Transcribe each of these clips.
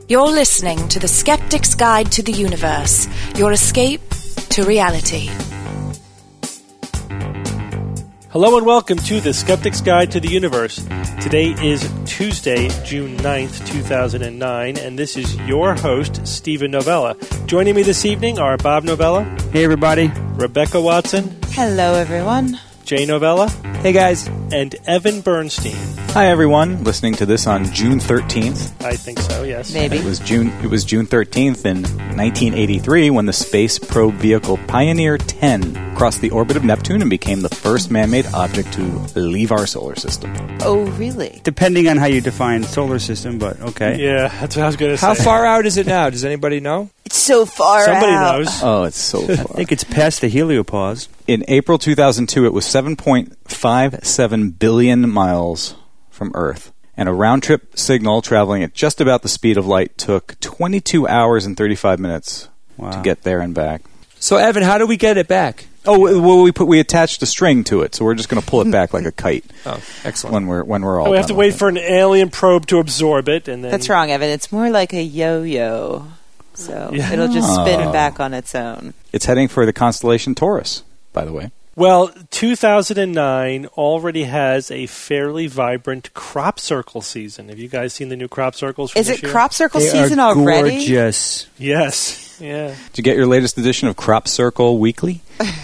You're listening to The Skeptic's Guide to the Universe, your escape to reality. Hello and welcome to The Skeptic's Guide to the Universe. Today is Tuesday, June 9th, 2009, and this is your host, Stephen Novella. Joining me this evening are Bob Novella. Hey, everybody. Rebecca Watson. Hello, everyone. Jay Novella. Hey, guys. And Evan Bernstein. Hi, everyone. Listening to this on June 13th. I think so, yes. Maybe. It was June 13th in 1983 when the space probe vehicle Pioneer 10 crossed the orbit of Neptune and became the first man-made object to leave our solar system. Oh, really? Depending on how you define solar system, but okay. Yeah, that's what I was going to say. How far out is it now? Does anybody know? It's so far Somebody out. knows. Oh, it's so far. I think it's past the heliopause. In April 2002, it was 7.57 billion miles from Earth. And a round-trip signal traveling at just about the speed of light took 22 hours and 35 minutes to get there and back. So, Evan, how do we get it back? Oh, well, we attached a string to it, so we're just going to pull it back like a kite. Oh, excellent. When we're all we have to done wait with for an alien probe to absorb it, and then... That's wrong, Evan. It's more like a yo-yo. So it'll just spin back on its own. It's heading for the constellation Taurus, by the way. Well, 2009 already has a fairly vibrant crop circle season. Have you guys seen the new crop circles from Is this it year? crop circle They season are already? gorgeous. Yes. Yeah. Did you get your latest edition of Crop Circle Weekly?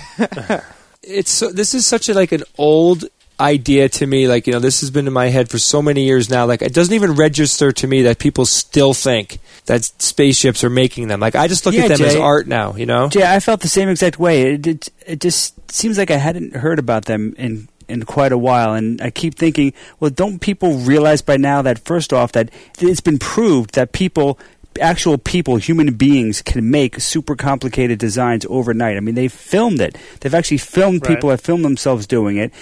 This is such an old idea to me. This has been in my head for so many years now. It doesn't even register to me that people still think that spaceships are making them. I just look at them as art now, Jay, I felt the same exact way. It just seems like I hadn't heard about them in quite a while, and I keep thinking, well, don't people realize by now that, first off, that it's been proved that actual people, human beings, can make super complicated designs overnight. I mean, they filmed it. They've actually filmed people that filmed themselves doing it.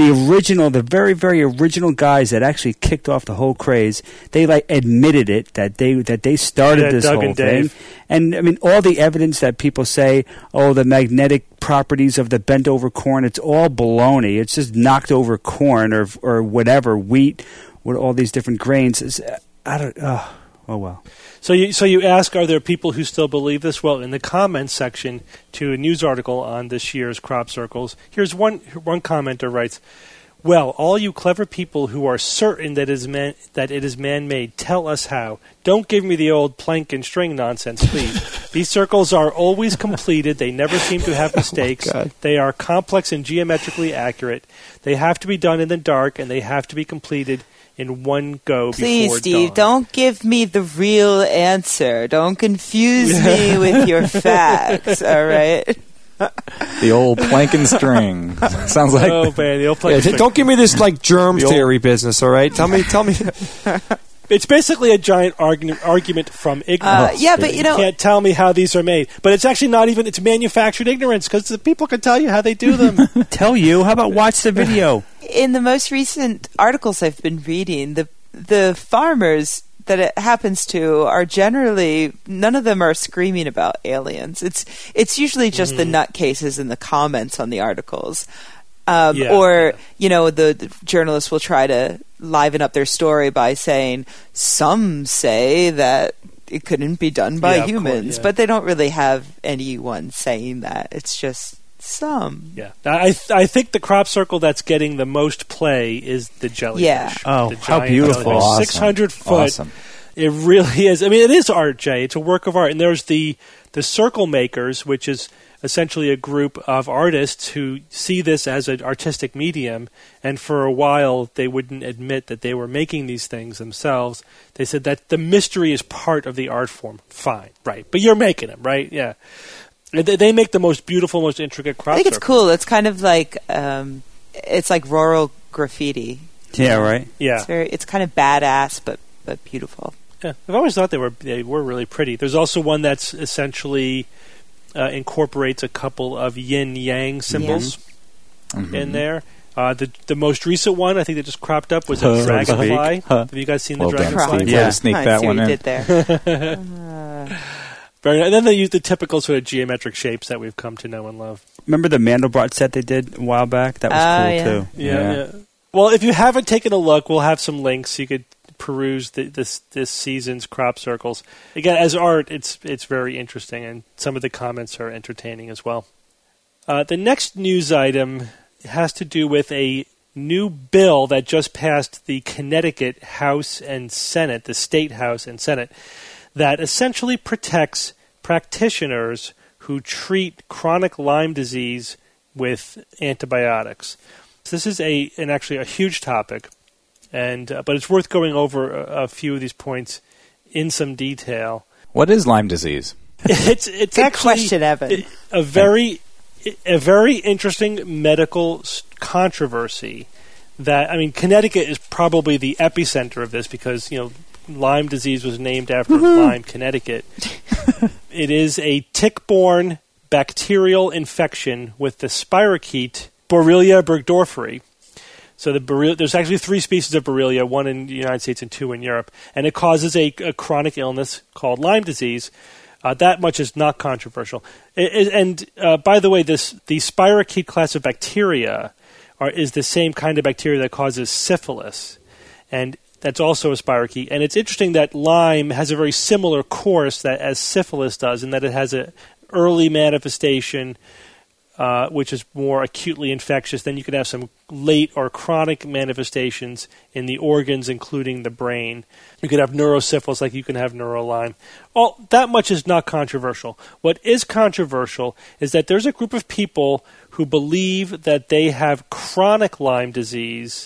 The very, very original guys that actually kicked off the whole craze, they admitted it, that they started this Doug whole and thing. Dave. And I mean, all the evidence that people say, the magnetic properties of the bent over corn, it's all baloney. It's just knocked over corn or whatever, wheat, with all these different grains. Oh well. So you ask, are there people who still believe this? Well, in the comments section to a news article on this year's crop circles, here's one commenter writes, "Well, all you clever people who are certain that it is man-made, tell us how. Don't give me the old plank and string nonsense, please. These circles are always completed. They never seem to have mistakes. They are complex and geometrically accurate. They have to be done in the dark, and they have to be completed in one go before dawn." Please, Steve, don't give me the real answer. Don't confuse me with your facts, all right? The old plank and string. Sounds like... Oh, man, the old plank and string. Don't give me this germ theory business, all right? Tell me. It's basically a giant argument from ignorance. But you can't tell me how these are made. But it's actually not even, it's manufactured ignorance, because the people can tell you how they do them. Tell you? How about watch the video? In the most recent articles I've been reading, the farmers that it happens to are generally, none of them are screaming about aliens. It's usually just the nutcases in the comments on the articles. The journalists will try to liven up their story by saying, some say that it couldn't be done by humans, but they don't really have anyone saying that. It's just some. Yeah. I think the crop circle that's getting the most play is the jellyfish. Yeah. Oh, how beautiful. Jellyfish. Awesome. 600 foot. Awesome. It really is. I mean, it is art, Jay. It's a work of art. And there's the Circle Makers, which is essentially a group of artists who see this as an artistic medium, and for a while they wouldn't admit that they were making these things themselves. They said that the mystery is part of the art form. Fine, right. But you're making them, right? Yeah. They make the most beautiful, most intricate crop I think it's circle. cool. It's kind of like, it's like rural graffiti. Yeah, right? Yeah. It's kind of badass, but beautiful. Yeah. I've always thought they were really pretty. There's also one that's essentially incorporates a couple of yin-yang symbols in there. The most recent one, I think that just cropped up, was a dragonfly. Have you guys seen the dragonfly? Yeah, sneak I that see one what in. you did there. Very nice. And then they use the typical sort of geometric shapes that we've come to know and love. Remember the Mandelbrot set they did a while back? That was cool, too. Yeah. Well, if you haven't taken a look, we'll have some links. You could peruse this season's crop circles. Again, as art, it's very interesting, and some of the comments are entertaining as well. The next news item has to do with a new bill that just passed the Connecticut House and Senate, the State House and Senate, that essentially protects practitioners who treat chronic Lyme disease with antibiotics. This is actually a huge topic, but it's worth going over a few of these points in some detail. What is Lyme disease? It's Good actually question, Evan. a very interesting medical controversy. Connecticut is probably the epicenter of this because Lyme disease was named after Lyme, Connecticut. It is a tick-borne bacterial infection with the spirochete Borrelia burgdorferi. So there's actually 3 species of Borrelia, 1 in the United States and 2 in Europe, and it causes a chronic illness called Lyme disease. That much is not controversial. And by the way, the spirochete class of bacteria is the same kind of bacteria that causes syphilis, and that's also a spirochete. And it's interesting that Lyme has a very similar course as syphilis does, in that it has an early manifestation, which is more acutely infectious. Then you can have some late or chronic manifestations in the organs, including the brain. You could have neurosyphilis like you can have neurolyme. That much is not controversial. What is controversial is that there's a group of people who believe that they have chronic Lyme disease,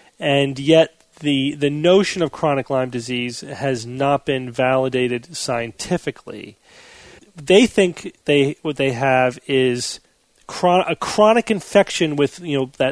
and yet the notion of chronic Lyme disease has not been validated scientifically. They think what they have is a chronic infection with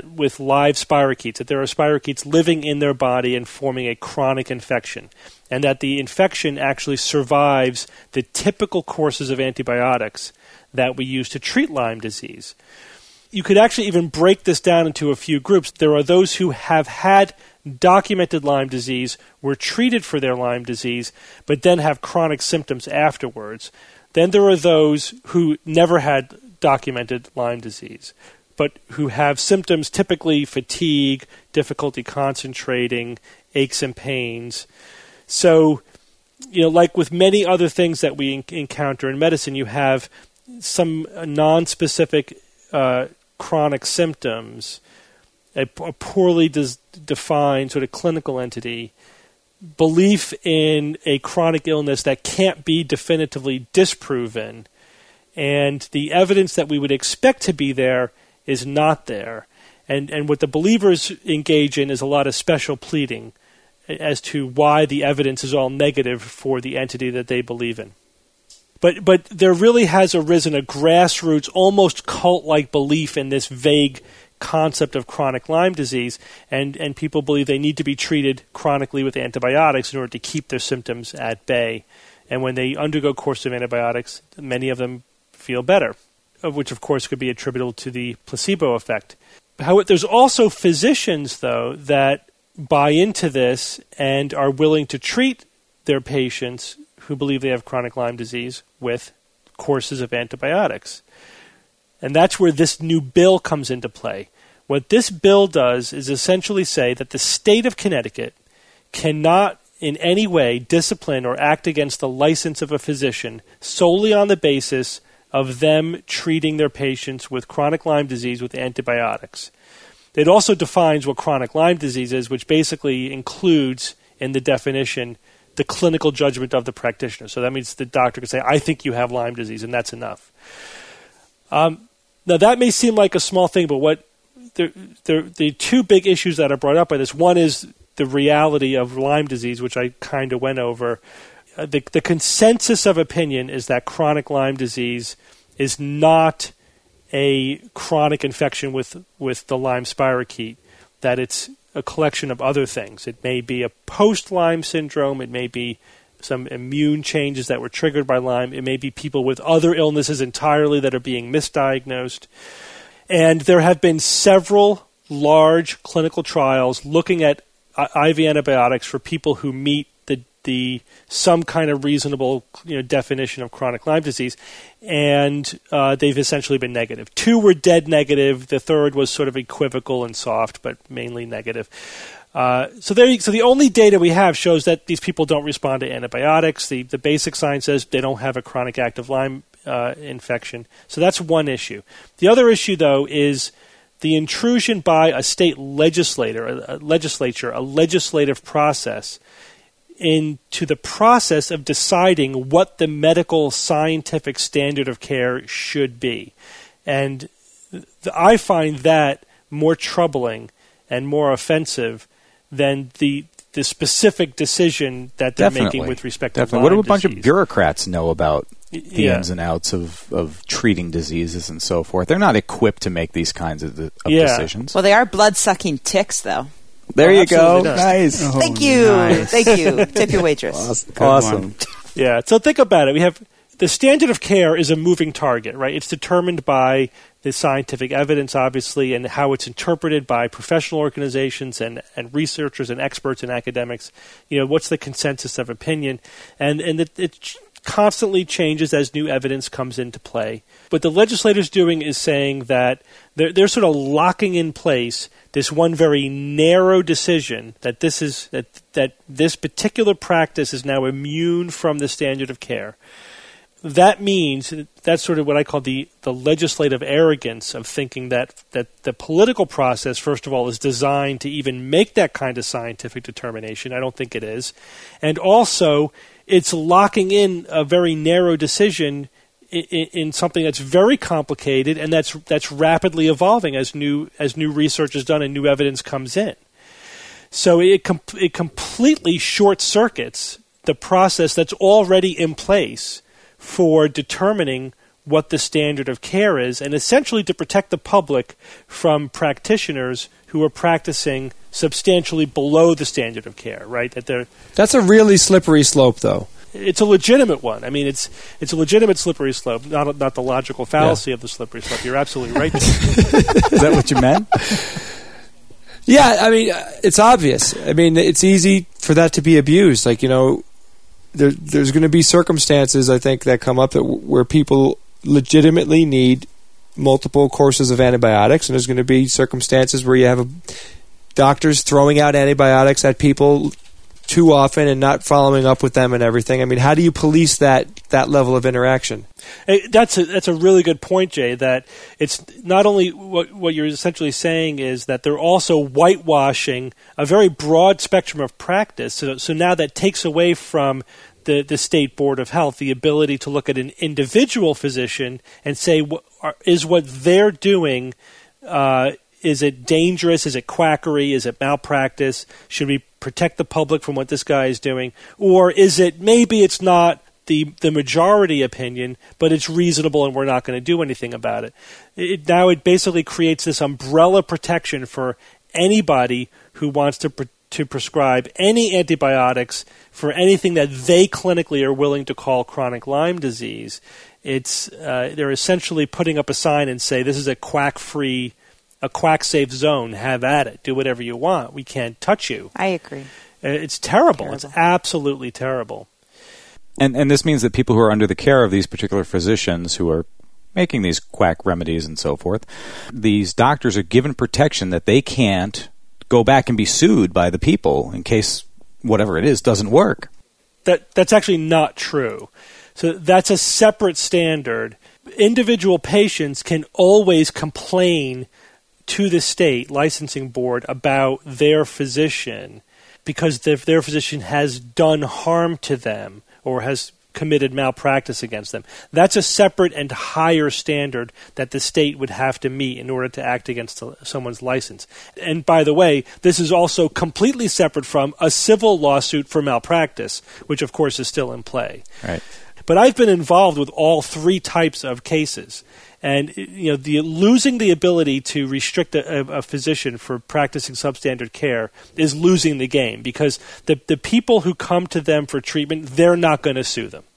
live spirochetes, that there are spirochetes living in their body and forming a chronic infection, and that the infection actually survives the typical courses of antibiotics that we use to treat Lyme disease. You could actually even break this down into a few groups. There are those who have had documented Lyme disease, were treated for their Lyme disease, but then have chronic symptoms afterwards. Then there are those who never had documented Lyme disease, but who have symptoms, typically fatigue, difficulty concentrating, aches and pains. So, like with many other things that we encounter in medicine, you have some non-specific chronic symptoms, a poorly defined sort of clinical entity, belief in a chronic illness that can't be definitively disproven, and the evidence that we would expect to be there is not there. And what the believers engage in is a lot of special pleading as to why the evidence is all negative for the entity that they believe in. But there really has arisen a grassroots, almost cult-like belief in this vague concept of chronic Lyme disease, and people believe they need to be treated chronically with antibiotics in order to keep their symptoms at bay. And when they undergo a course of antibiotics, many of them feel better, which of course could be attributable to the placebo effect. However, there's also physicians, though, that buy into this and are willing to treat their patients who believe they have chronic Lyme disease with courses of antibiotics. And that's where this new bill comes into play. What this bill does is essentially say that the state of Connecticut cannot in any way discipline or act against the license of a physician solely on the basis of them treating their patients with chronic Lyme disease with antibiotics. It also defines what chronic Lyme disease is, which basically includes in the definition the clinical judgment of the practitioner. So that means the doctor can say, I think you have Lyme disease, and that's enough. Now, that may seem like a small thing, but the 2 big issues that are brought up by this, one is the reality of Lyme disease, which I kind of went over. The consensus of opinion is that chronic Lyme disease is not a chronic infection with the Lyme spirochete, that it's a collection of other things. It may be a post-Lyme syndrome. It may be some immune changes that were triggered by Lyme. It may be people with other illnesses entirely that are being misdiagnosed. And there have been several large clinical trials looking at IV antibiotics for people who meet the some kind of reasonable definition of chronic Lyme disease, and they've essentially been negative. 2 were dead negative. The third was sort of equivocal and soft, but mainly negative. So the only data we have shows that these people don't respond to antibiotics. The basic science says they don't have a chronic active Lyme infection. So that's one issue. The other issue, though, is the intrusion by a state legislature, a legislative process, into the process of deciding what the medical scientific standard of care should be. And I find that more troubling and more offensive than the specific decision that they're making with respect to Lyme What do a bunch disease. of bureaucrats know about the ins and outs of treating diseases and so forth? They're not equipped to make these kinds of decisions. Well, they are blood-sucking ticks, though. There you go. Not. Nice. Oh, Thank you. nice. Thank you. Tip your waitress. Awesome. Yeah, so think about it. We have the standard of care is a moving target, right? It's determined by the scientific evidence, obviously, and how it's interpreted by professional organizations and researchers and experts and academics. What's the consensus of opinion? And it constantly changes as new evidence comes into play. What the legislator's doing is saying that they're sort of locking in place this one very narrow decision that this particular practice is now immune from the standard of care. That means that's sort of what I call the legislative arrogance of thinking that the political process, first of all, is designed to even make that kind of scientific determination. I don't think it is. And also, it's locking in a very narrow decision in something that's very complicated and that's rapidly evolving as new research is done and new evidence comes in. So it completely short circuits the process that's already in place for determining what the standard of care is, and essentially to protect the public from practitioners who are practicing substantially below the standard of care, right? That's a really slippery slope, though. It's a legitimate one. I mean, it's a legitimate slippery slope, not the logical fallacy of the slippery slope. You're absolutely right. Is that what you meant? Yeah, I mean, it's obvious. I mean, it's easy for that to be abused. Like, there's going to be circumstances, I think, that come up where people legitimately need multiple courses of antibiotics, and there's going to be circumstances where you have doctors throwing out antibiotics at people too often and not following up with them and everything. I mean, how do you police that level of interaction? That's a really good point, Jay, that it's not only what you're essentially saying is that they're also whitewashing a very broad spectrum of practice. So now that takes away from the State Board of Health the ability to look at an individual physician and say, is what they're doing, is it dangerous? Is it quackery? Is it malpractice? Should we protect the public from what this guy is doing? Or is it maybe it's not the majority opinion, but it's reasonable and we're not going to do anything about it? Now it basically creates this umbrella protection for anybody who wants to prescribe any antibiotics for anything that they clinically are willing to call chronic Lyme disease. They're essentially putting up a sign and say, this is a quack-free, a quack-safe zone. Have at it. Do whatever you want. We can't touch you. I agree. It's terrible. It's absolutely terrible. And this means that people who are under the care of these particular physicians who are making these quack remedies and so forth, these doctors are given protection that they can't go back and be sued by the people in case whatever it is doesn't work. That's actually not true. So that's a separate standard. Individual patients can always complain to the state licensing board about their physician because their physician has done harm to them or has committed malpractice against them. That's a separate and higher standard that the state would have to meet in order to act against someone's license. And by the way, this is also completely separate from a civil lawsuit for malpractice, which of course is still in play. Right. But I've been involved with all three types of cases. And losing the ability to restrict a physician for practicing substandard care is losing the game because the people who come to them for treatment, they're not going to sue them,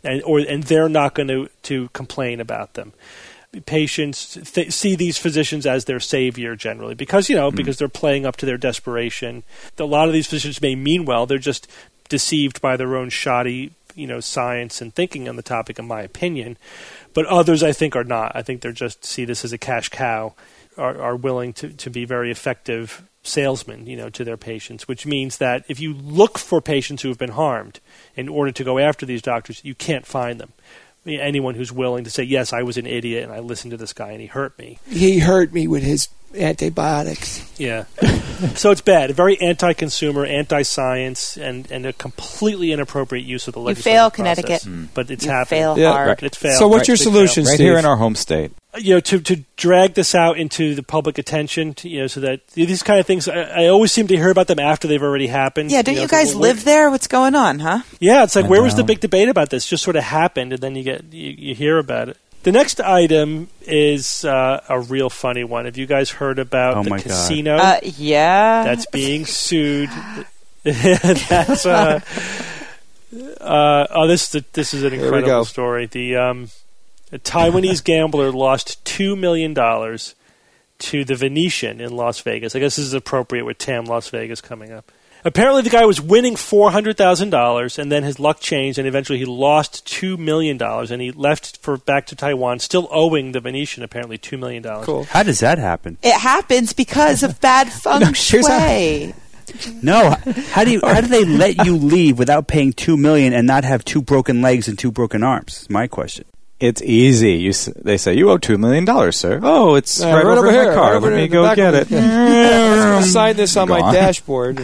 and they're not going to complain about them. Patients see these physicians as their savior generally because because they're playing up to their desperation. A lot of these physicians may mean well; they're just deceived by their own shoddy science and thinking on the topic, in my opinion. But others, I think, are not. I think they're just see this as a cash cow are willing to be very effective salesmen, to their patients, which means that if you look for patients who have been harmed in order to go after these doctors, you can't find them. Anyone who's willing to say, yes, I was an idiot and I listened to this guy and he hurt me. He hurt me with his antibiotics. Yeah. So it's bad. A very anti-consumer, anti-science, and a completely inappropriate use of the legislative fail, process. Connecticut. But it's You happening. fail Yeah, hard. right. It's failed. So what's your Big solution, fail. Right Steve? here in our home state. To drag this out into the public attention, so that these kind of things, I always seem to hear about them after they've already happened. Yeah, don't you so guys live there? What's going on, huh? Yeah, it's like, I where was the know. big debate about this? Just sort of happened, and then you hear about it. The next item is a real funny one. Have you guys heard about the casino Yeah. that's being sued? That's this is an Here we incredible go. story. A Taiwanese gambler lost $2 million to the Venetian in Las Vegas. I guess this is appropriate with TAM Las Vegas coming up. Apparently, the guy was winning $400,000, and then his luck changed, and eventually he lost $2 million, and he left back to Taiwan, still owing the Venetian apparently $2 million. Cool. How does that happen? It happens because of bad feng here's shui. No, how do they let you leave without paying $2 million and not have 2 broken legs and 2 broken arms? Is my question. It's easy. They say, you owe $2 million, sir. Oh, it's right over in my car. Right over Let me in the go back get of it. I'm going to sign this on my Gone. dashboard.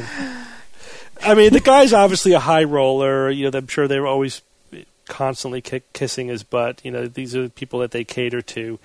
I mean, the guy's obviously a high roller. I'm sure they were always constantly kissing his butt. These are the people that they cater to.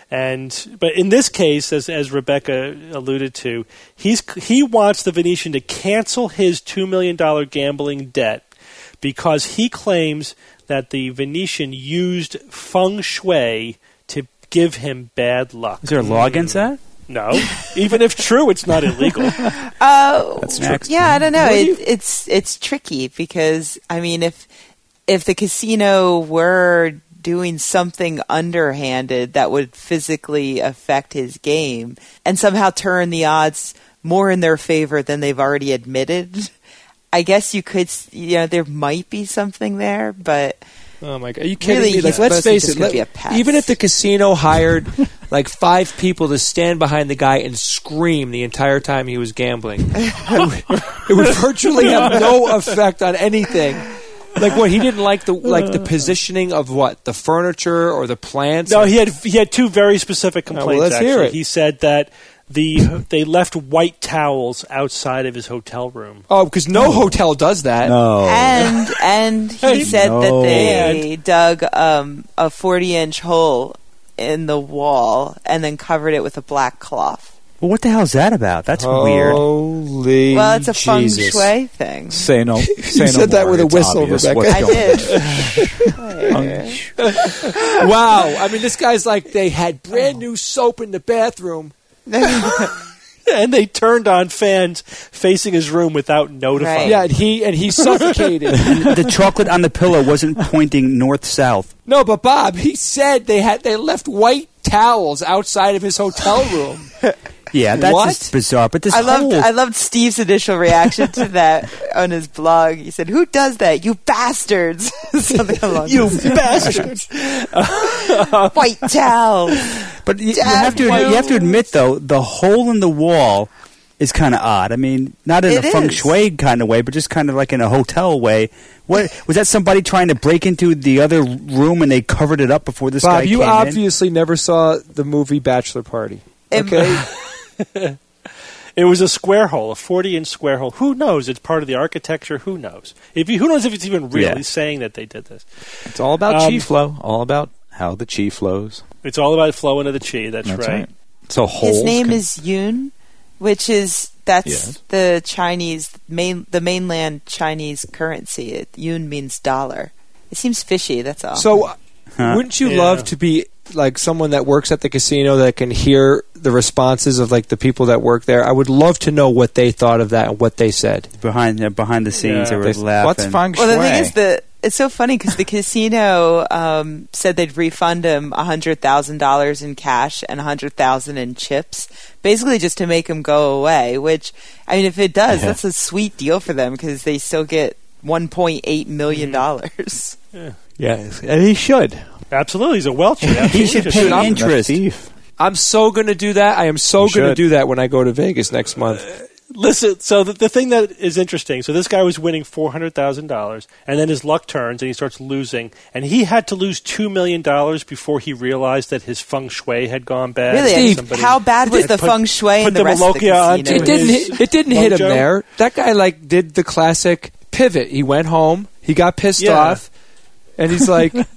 But in this case, as Rebecca alluded to, he wants the Venetian to cancel his $2 million gambling debt because he claims that the Venetian used feng shui to give him bad luck. Is there a law against that? No. Even if true, it's not illegal. That's next. Yeah, I don't know. It's tricky because I mean, if the casino were doing something underhanded that would physically affect his game and somehow turn the odds more in their favor than they've already admitted, I guess you could. There might be something there, but. Oh my God! Are you kidding Really, me? Like, he's let's mostly face just it. gonna be a pest. Even if the casino hired like 5 people to stand behind the guy and scream the entire time he was gambling, it would virtually have no effect on anything. Like what? He didn't like the positioning of what, the furniture or the plants. No, he had 2 very specific complaints. let's actually. hear it. He said that they left white towels outside of his hotel room. Oh, because no hotel does that. No. And he said that No. they dug a 40-inch hole in the wall and then covered it with a black cloth. Well, what the hell is that about? That's weird. Holy Well, it's a feng Jesus. shui thing. Say no. You Say no said that more. with a It's whistle, obvious Rebecca. what's I going on. did. Wow. I mean, this guy's like, they had brand new soap in the bathroom. And they turned on fans facing his room without notifying. Right. Yeah, and he suffocated. The chocolate on the pillow wasn't pointing north-south. No, but Bob, he said they left white towels outside of his hotel room. Yeah, that's What? just bizarre. But this I whole... loved Steve's initial reaction to that on his blog. He said, "Who does that? You bastards!" Something along You those bastards! white towel. But you Dad, have to admit, though, the hole in the wall is kind of odd. I mean, not in It a feng is. shui kind of way, but just kind of like in a hotel way. What was that? Somebody trying to break into the other room and they covered it up before this guy Bob, you came in? obviously never saw the movie Bachelor Party. Okay. It was a square hole, a 40-inch square hole. Who knows? It's part of the architecture. Who knows? Who knows if it's even real? Yeah. He's saying that they did this. It's all about chi flow. All about how the chi flows. It's all about flowing of the chi. That's right. So holes. His name is Yun, that's Yes. the Chinese the mainland Chinese currency. Yun means dollar. It seems fishy. That's all. So, wouldn't you Yeah. love to be like someone that works at the casino that can hear the responses of like the people that work there? I would love to know what they thought of that and what they said. behind the scenes, Yeah. they were laughing. What's feng shui? Well, the thing is it's so funny because the casino said they'd refund him $100,000 in cash and $100,000 in chips, basically just to make him go away. Which, I mean, if it does, that's a sweet deal for them because they still get $1.8 million. Yeah, and he should. Absolutely. He's a Welch. He should pay I'm a interest. thief. I'm so going to do that. I am so going to do that when I go to Vegas next month. Listen, so the thing that is interesting, so this guy was winning $400,000, and then his luck turns, and he starts losing, and he had to lose $2 million before he realized that his feng shui had gone bad. Really? Steve, how bad was the feng shui in the rest of the casino? It didn't hit him there. That guy did the classic pivot. He went home, he got pissed off, and he's like, it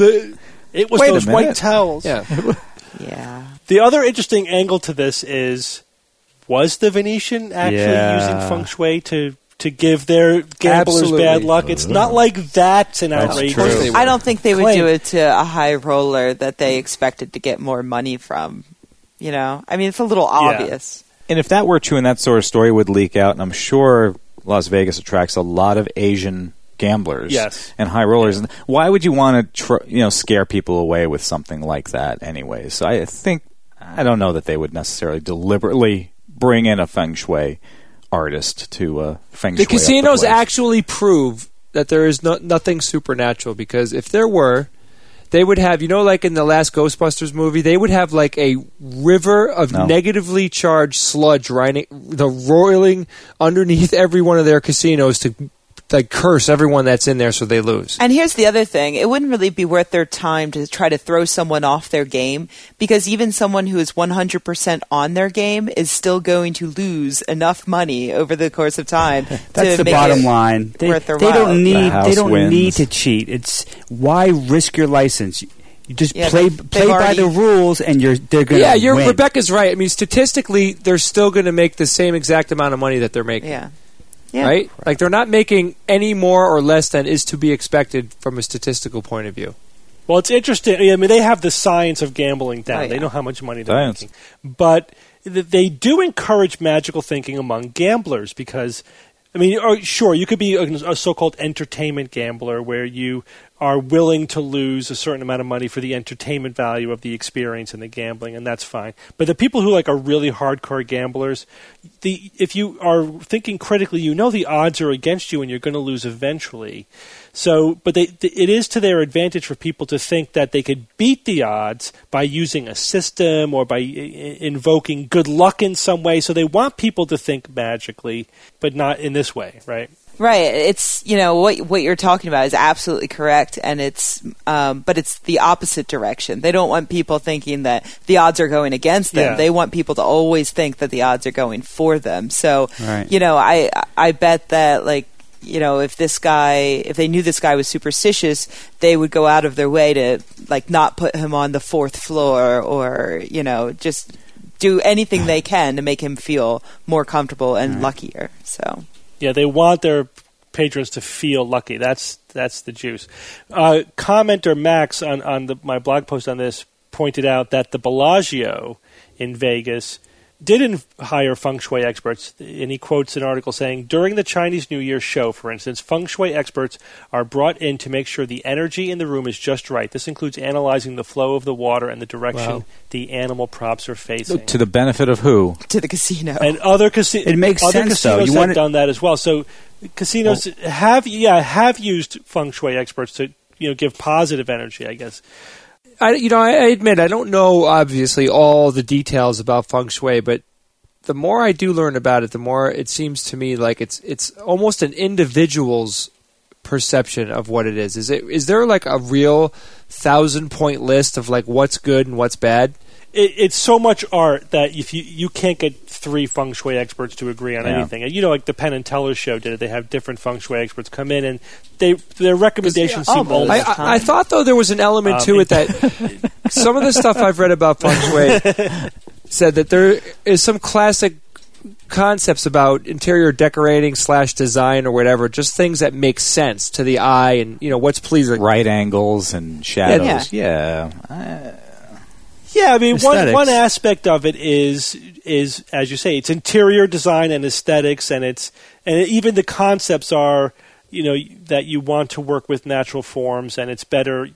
was those white towels. Yeah. Yeah. The other interesting angle to this is, was the Venetian actually using feng shui to give their gamblers bad luck? It's not like that's an outrageous. I don't think they would do it to a high roller that they expected to get more money from. You know, I mean, it's a little obvious. And if that were true and that sort of story would leak out, and I'm sure Las Vegas attracts a lot of Asian gamblers and high rollers. And why would you want to scare people away with something like that anyway? So I don't know that they would necessarily deliberately bring in a feng shui artist to feng shui. The casinos actually prove that there is nothing supernatural, because if there were, they would have, like in the last Ghostbusters movie, they would have like a river of negatively charged sludge roiling underneath every one of their casinos to curse everyone that's in there so they lose. And here's the other thing. It wouldn't really be worth their time to try to throw someone off their game, because even someone who is 100% on their game is still going to lose enough money over the course of time. That's the bottom line. They don't need to cheat. It's why risk your license? You just play by the rules, and they're going to win. Rebecca's right. I mean, statistically, they're still going to make the same exact amount of money that they're making. Yeah. Right? Like, they're not making any more or less than is to be expected from a statistical point of view. Well, it's interesting. I mean, they have the science of gambling down. They know how much money they're making. But they do encourage magical thinking among gamblers, because, I mean, sure, you could be a so-called entertainment gambler where you are willing to lose a certain amount of money for the entertainment value of the experience and the gambling, and that's fine. But the people who are really hardcore gamblers, if you are thinking critically, the odds are against you and you're going to lose eventually. So, but it is to their advantage for people to think that they could beat the odds by using a system or by invoking good luck in some way. So they want people to think magically, but not in this way, right? Right. It's, what you're talking about is absolutely correct, and but it's the opposite direction. They don't want people thinking that the odds are going against them. Yeah. They want people to always think that the odds are going for them. So, I bet that, if they knew this guy was superstitious, they would go out of their way to not put him on the fourth floor, or just do anything they can to make him feel more comfortable and luckier. So they want their patrons to feel lucky. That's the juice. Commenter Max on my blog post on this pointed out that the Bellagio in Vegas did hire feng shui experts, and he quotes an article saying, during the Chinese New Year show, for instance, feng shui experts are brought in to make sure the energy in the room is just right. This includes analyzing the flow of the water and the direction the animal props are facing. To the benefit of who? To the casino. And other casinos. It makes sense, though. Casinos have done that as well. So casinos have used feng shui experts to give positive energy, I guess. I admit I don't know, obviously, all the details about feng shui, but the more I do learn about it, the more it seems to me like it's almost an individual's perception of what it is. Is there a real 1,000-point list of what's good and what's bad? It's so much art that if you can't get 3 feng shui experts to agree on anything. And like the Penn and Teller show did it. They have different feng shui experts come in, and their recommendations seem all the time. I thought, though, there was an element to it that some of the stuff I've read about feng shui said that there is some classic concepts about interior decorating / design or whatever, just things that make sense to the eye and what's pleasing. Right angles and shadows. Yeah, I mean, one aspect of it is as you say, it's interior design and aesthetics, and even the concepts are, that you want to work with natural forms, and it's better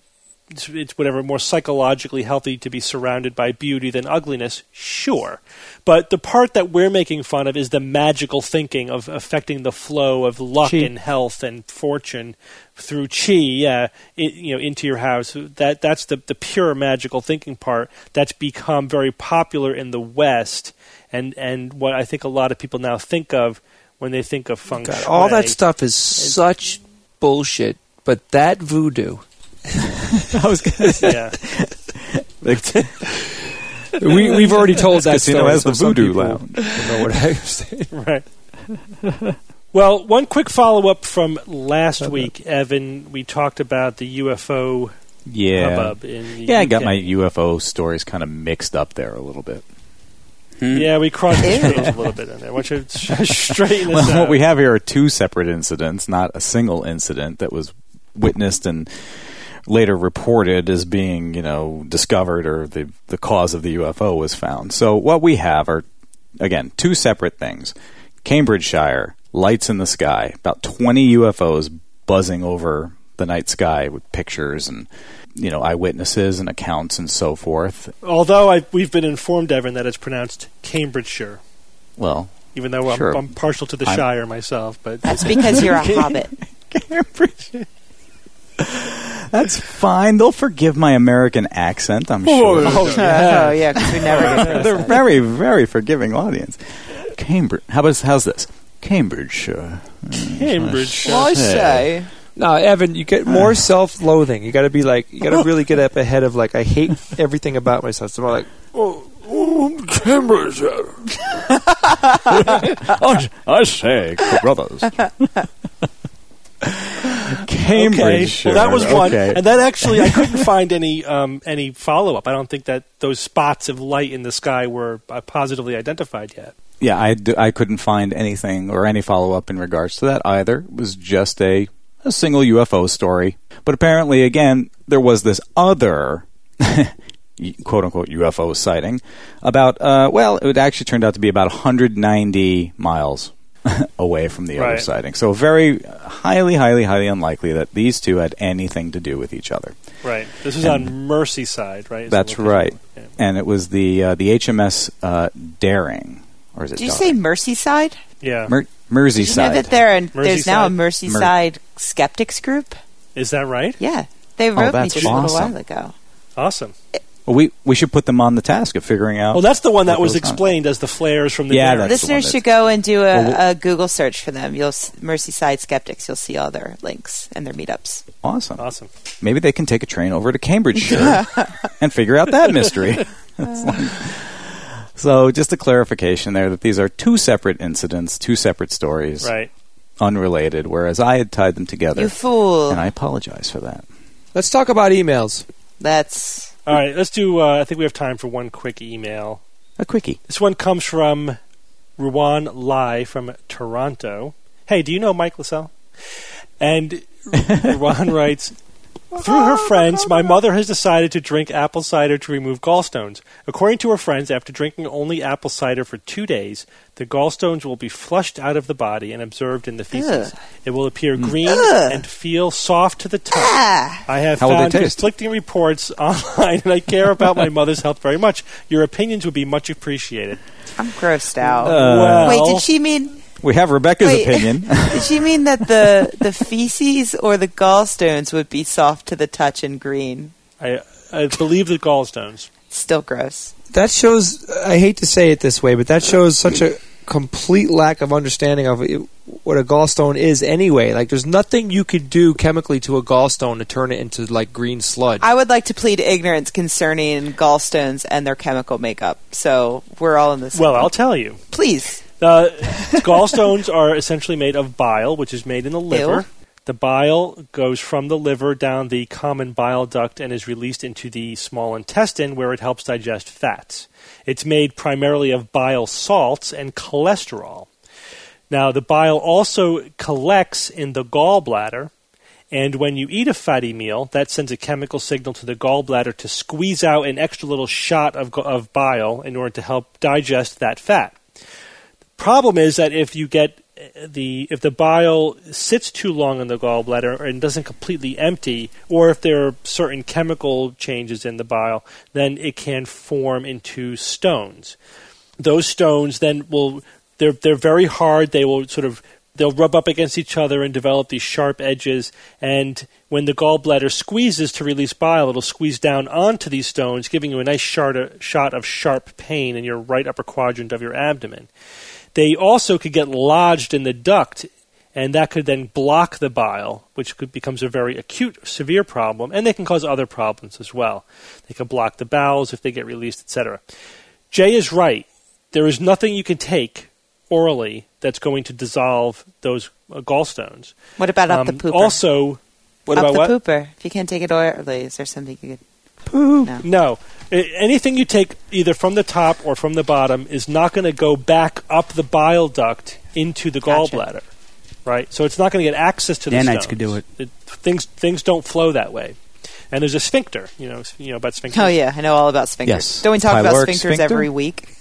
it's whatever, more psychologically healthy to be surrounded by beauty than ugliness, sure. But the part that we're making fun of is the magical thinking of affecting the flow of luck and health and fortune through chi, into your house. That's the pure magical thinking part that's become very popular in the West, and what I think a lot of people now think of when they think of feng shui. All that stuff is such bullshit, but that voodoo. I was going to say. Yeah. We've already told that casino story. has the voodoo lounge. Don't know what I was saying. Right. Well, one quick follow-up from last week, Evan. We talked about the UFO hubbub in the I UK. got my UFO stories kind of mixed up there a little bit. Yeah, we crossed the streams a little bit in there. Why don't you straighten this out? What we have here are two separate incidents, not a single incident that was witnessed and later reported as being, discovered, or the cause of the UFO was found. So what we have are, again, two separate things. Cambridgeshire, lights in the sky, about 20 UFOs buzzing over the night sky with pictures and eyewitnesses and accounts and so forth. Although we've been informed, Evan, that it's pronounced Cambridgeshire. Well, even though sure. I'm partial to the Shire myself, but that's because you're a hobbit. Cambridgeshire. That's fine. They'll forgive my American accent, I'm sure. Oh yeah, because we never. They're a very, very forgiving audience. Cambridge. How's this? Cambridgeshire. Cambridgeshire. Well, I say. No, Evan, you get more self-loathing. You got to be like, you got to really get up ahead of like, I hate everything about myself. So I'm like, Cambridgeshire. I say, brothers. Cambridgeshire. Okay. Well, that was one, okay. and that actually I couldn't find any follow-up. I don't think that those spots of light in the sky were positively identified yet. Yeah, I couldn't find anything or any follow-up in regards to that either. It was just a single UFO story. But apparently, again, there was this other quote-unquote UFO sighting about, it actually turned out to be about 190 miles away from the other sighting. So very highly, highly, highly unlikely that these two had anything to do with each other. Right. This was on Merseyside, right? That's right. Yeah. And it was the HMS Daring. Or is it Did you say Merseyside? Yeah. Merseyside. Did you know that there's now a Merseyside skeptics group? Is that right? Yeah. They wrote me just a little awesome. while ago. Awesome. Well, we should put them on the task of figuring out. Well, that's the one that was explained as the flares from the Daring. Listeners should go and do a Google search for them. Merseyside skeptics. You'll see all their links and their meetups. Awesome. Maybe they can take a train over to Cambridgeshire and figure out that mystery. So just a clarification there that these are two separate incidents, two separate stories. Right. Unrelated, whereas I had tied them together. You fool. And I apologize for that. Let's talk about emails. All right, let's do, I think we have time for one quick email. A quickie. This one comes from Ruan Lai from Toronto. Hey, do you know Mike Lascelles? And Ruan writes, through her friends, my mother has decided to drink apple cider to remove gallstones. According to her friends, after drinking only apple cider for 2 days, the gallstones will be flushed out of the body and absorbed in the feces. It will appear green and feel soft to the touch. I have found conflicting reports online, and I care about my mother's health very much. Your opinions would be much appreciated. I'm grossed out. Well, wait, did she mean... We have Rebecca's opinion. Did she mean that the feces or the gallstones would be soft to the touch and green? I believe the gallstones. Still gross. That shows, I hate to say it this way, but that shows such a complete lack of understanding of what a gallstone is anyway. Like, there's nothing you could do chemically to a gallstone to turn it into, like, green sludge. I would like to plead ignorance concerning gallstones and their chemical makeup. So we're all in this. Well, I'll tell you. Please. Gallstones are essentially made of bile, which is made in the liver. Ew. The bile goes from the liver down the common bile duct and is released into the small intestine, where it helps digest fats. It's made primarily of bile salts and cholesterol. Now, the bile also collects in the gallbladder, and when you eat a fatty meal, that sends a chemical signal to the gallbladder to squeeze out an extra little shot of bile in order to help digest that fat. Problem is that if you get if the bile sits too long in the gallbladder and doesn't completely empty, or if there are certain chemical changes in the bile, then it can form into stones. Those stones then they're very hard. They'll rub up against each other and develop these sharp edges. And when the gallbladder squeezes to release bile, it'll squeeze down onto these stones, giving you a nice shot of sharp pain in your right upper quadrant of your abdomen. They also could get lodged in the duct, and that could then block the bile, which becomes a very acute, severe problem, and they can cause other problems as well. They can block the bowels if they get released, etc. Jay is right. There is nothing you can take orally that's going to dissolve those gallstones. What about up the pooper? Also, what up about the what? Pooper. If you can't take it orally, is there something you could... Poop. No. Anything you take either from the top or from the bottom is not going to go back up the bile duct into the gallbladder, right? So it's not going to get access to the stones. Nanites could do it. Things don't flow that way. And there's a sphincter. You know about sphincters. Oh yeah, I know all about sphincters. Yes. Don't we talk about Pyloric sphincters sphincter? every week?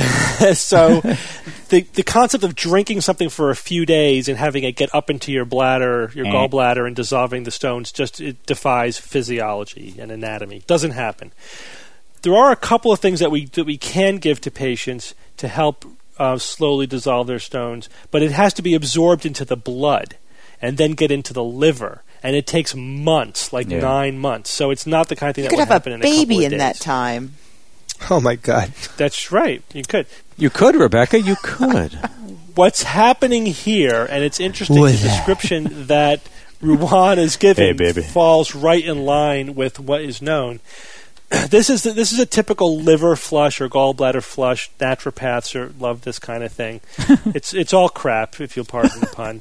So the concept of drinking something for a few days and having it get up into your bladder, your gallbladder, and dissolving the stones, it defies physiology and anatomy. Doesn't happen. There are a couple of things that we can give to patients to help slowly dissolve their stones, but it has to be absorbed into the blood and then get into the liver. And it takes months, 9 months. So it's not the kind of thing that would happen in a couple of days. You could have a baby in that time. Oh, my God. That's right. You could. You could, Rebecca. You could. What's happening here, and it's interesting, the description that Ruwan is giving falls right in line with what is known. This is a typical liver flush or gallbladder flush. Naturopaths love this kind of thing. It's all crap, if you'll pardon the pun.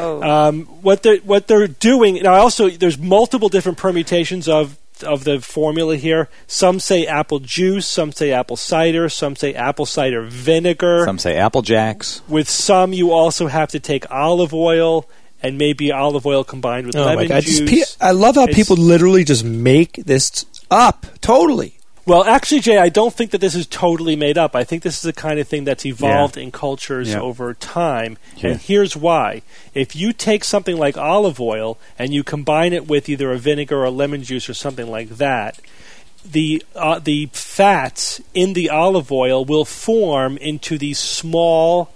What they're doing now. Also, there's multiple different permutations of the formula here. Some say apple juice, some say apple cider, some say apple cider vinegar. Some say Apple Jacks. With some, you also have to take olive oil and maybe olive oil combined with lemon juice. I love how people literally just make this up. Totally. Well, actually, Jay, I don't think that this is totally made up. I think this is the kind of thing that's evolved in cultures over time. Yeah. And here's why. If you take something like olive oil and you combine it with either a vinegar or lemon juice or something like that, the fats in the olive oil will form into these small,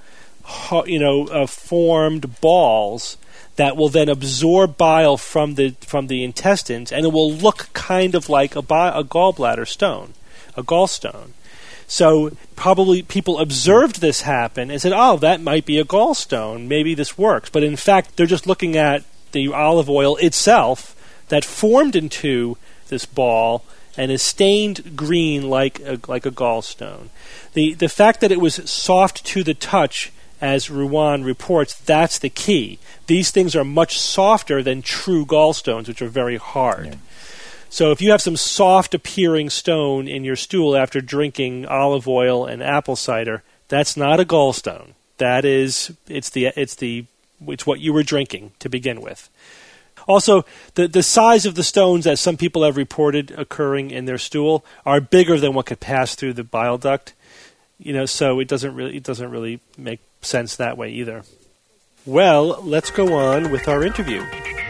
formed balls that will then absorb bile from the intestines, and it will look kind of like a gallbladder stone, a gallstone. So probably people observed this happen and said, oh, that might be a gallstone. Maybe this works. But in fact, they're just looking at the olive oil itself that formed into this ball and is stained green like a gallstone. The fact that it was soft to the touch, as Ruwan reports, that's the key. These things are much softer than true gallstones, which are very hard. Yeah. So if you have some soft-appearing stone in your stool after drinking olive oil and apple cider, that's not a gallstone. It's what you were drinking to begin with. Also, the size of the stones, as some people have reported occurring in their stool, are bigger than what could pass through the bile duct. So it doesn't really make sense that way either. Well, let's go on with our interview.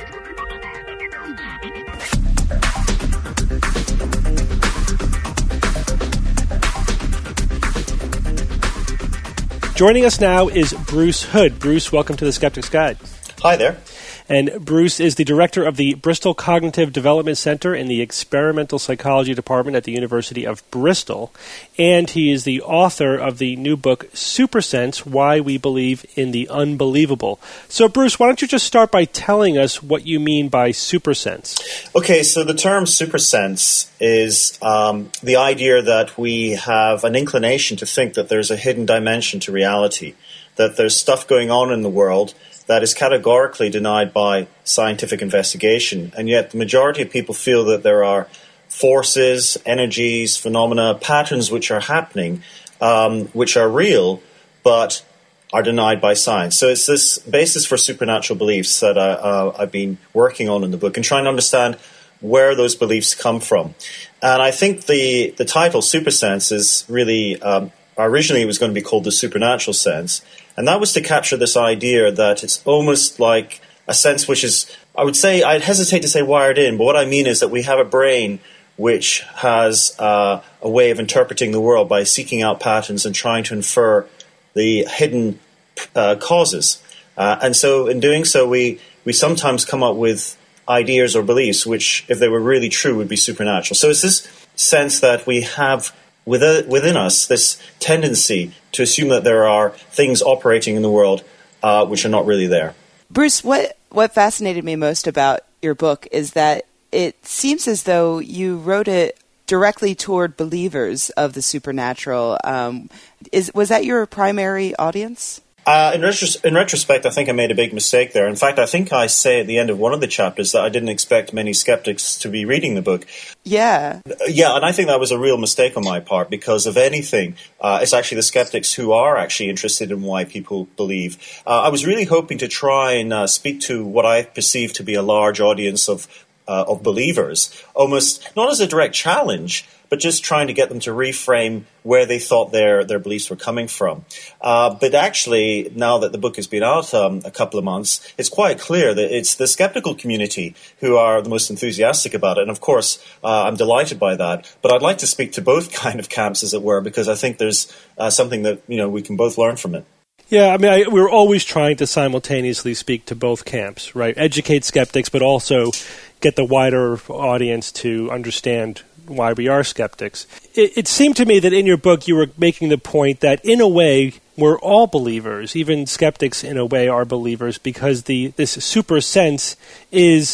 Joining us now is Bruce Hood. Bruce, welcome to the Skeptic's Guide. Hi there. And Bruce is the director of the Bristol Cognitive Development Center in the Experimental Psychology Department at the University of Bristol. And he is the author of the new book, Supersense, Why We Believe in the Unbelievable. So, Bruce, why don't you just start by telling us what you mean by supersense? Okay, so the term supersense is the idea that we have an inclination to think that there's a hidden dimension to reality, that there's stuff going on in the world that is categorically denied by scientific investigation. And yet the majority of people feel that there are forces, energies, phenomena, patterns which are happening, which are real, but are denied by science. So it's this basis for supernatural beliefs that I've been working on in the book and trying to understand where those beliefs come from. And I think the title, Supersense, is really... originally it was going to be called The Supernatural Sense, And that was to capture this idea that it's almost like a sense which is, I'd hesitate to say wired in, but what I mean is that we have a brain which has a way of interpreting the world by seeking out patterns and trying to infer the hidden causes. And so in doing so, we sometimes come up with ideas or beliefs which, if they were really true, would be supernatural. So it's this sense that we have within us this tendency to assume that there are things operating in the world which are not really there. Bruce, what fascinated me most about your book is that it seems as though you wrote it directly toward believers of the supernatural. Was that your primary audience? In retrospect, I think I made a big mistake there. In fact, I think I say at the end of one of the chapters that I didn't expect many skeptics to be reading the book. Yeah. Yeah, and I think that was a real mistake on my part because, if anything, it's actually the skeptics who are actually interested in why people believe. I was really hoping to try and speak to what I perceive to be a large audience of believers, almost not as a direct challenge, but just trying to get them to reframe where they thought their beliefs were coming from. But actually, now that the book has been out a couple of months, it's quite clear that it's the skeptical community who are the most enthusiastic about it. And of course, I'm delighted by that. But I'd like to speak to both kind of camps, as it were, because I think there's something that we can both learn from it. Yeah, I mean, we're always trying to simultaneously speak to both camps, right? Educate skeptics, but also get the wider audience to understand why we are skeptics. It seemed to me that in your book you were making the point that, in a way, we're all believers. Even skeptics, in a way, are believers because this super sense is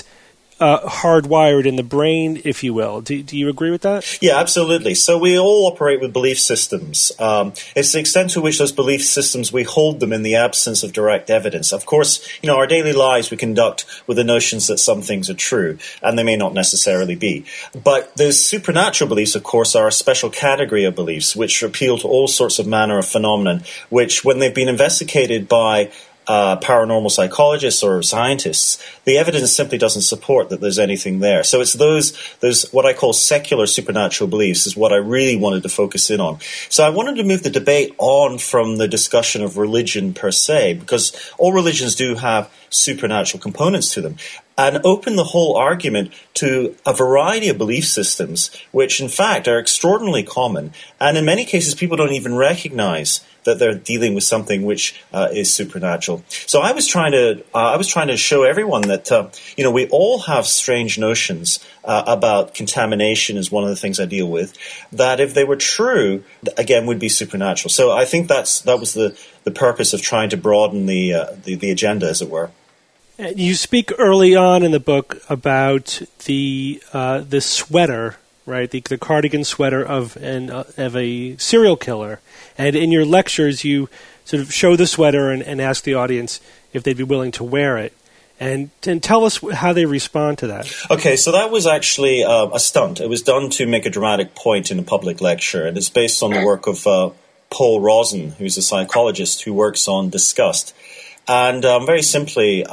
hardwired in the brain, if you will. Do you agree with that? Yeah, absolutely. So we all operate with belief systems. It's the extent to which those belief systems, we hold them in the absence of direct evidence. Of course, our daily lives we conduct with the notions that some things are true, and they may not necessarily be. But the supernatural beliefs, of course, are a special category of beliefs which appeal to all sorts of manner of phenomenon, which, when they've been investigated by paranormal psychologists or scientists, the evidence simply doesn't support that there's anything there. So it's those what I call secular supernatural beliefs is what I really wanted to focus in on. So I wanted to move the debate on from the discussion of religion per se, because all religions do have supernatural components to them, and open the whole argument to a variety of belief systems, which in fact are extraordinarily common, and in many cases people don't even recognize that they're dealing with something which is supernatural. So I was trying to show everyone that we all have strange notions about contamination is one of the things I deal with, that if they were true, again, would be supernatural. So I think that was the purpose of trying to broaden the agenda, as it were. You speak early on in the book about the sweater, right? The cardigan sweater of a serial killer, and in your lectures you sort of show the sweater and ask the audience if they'd be willing to wear it, and tell us how they respond to that. Okay, so that was actually a stunt. It was done to make a dramatic point in a public lecture, and it's based on the work of Paul Rozin, who's a psychologist who works on disgust. And very simply,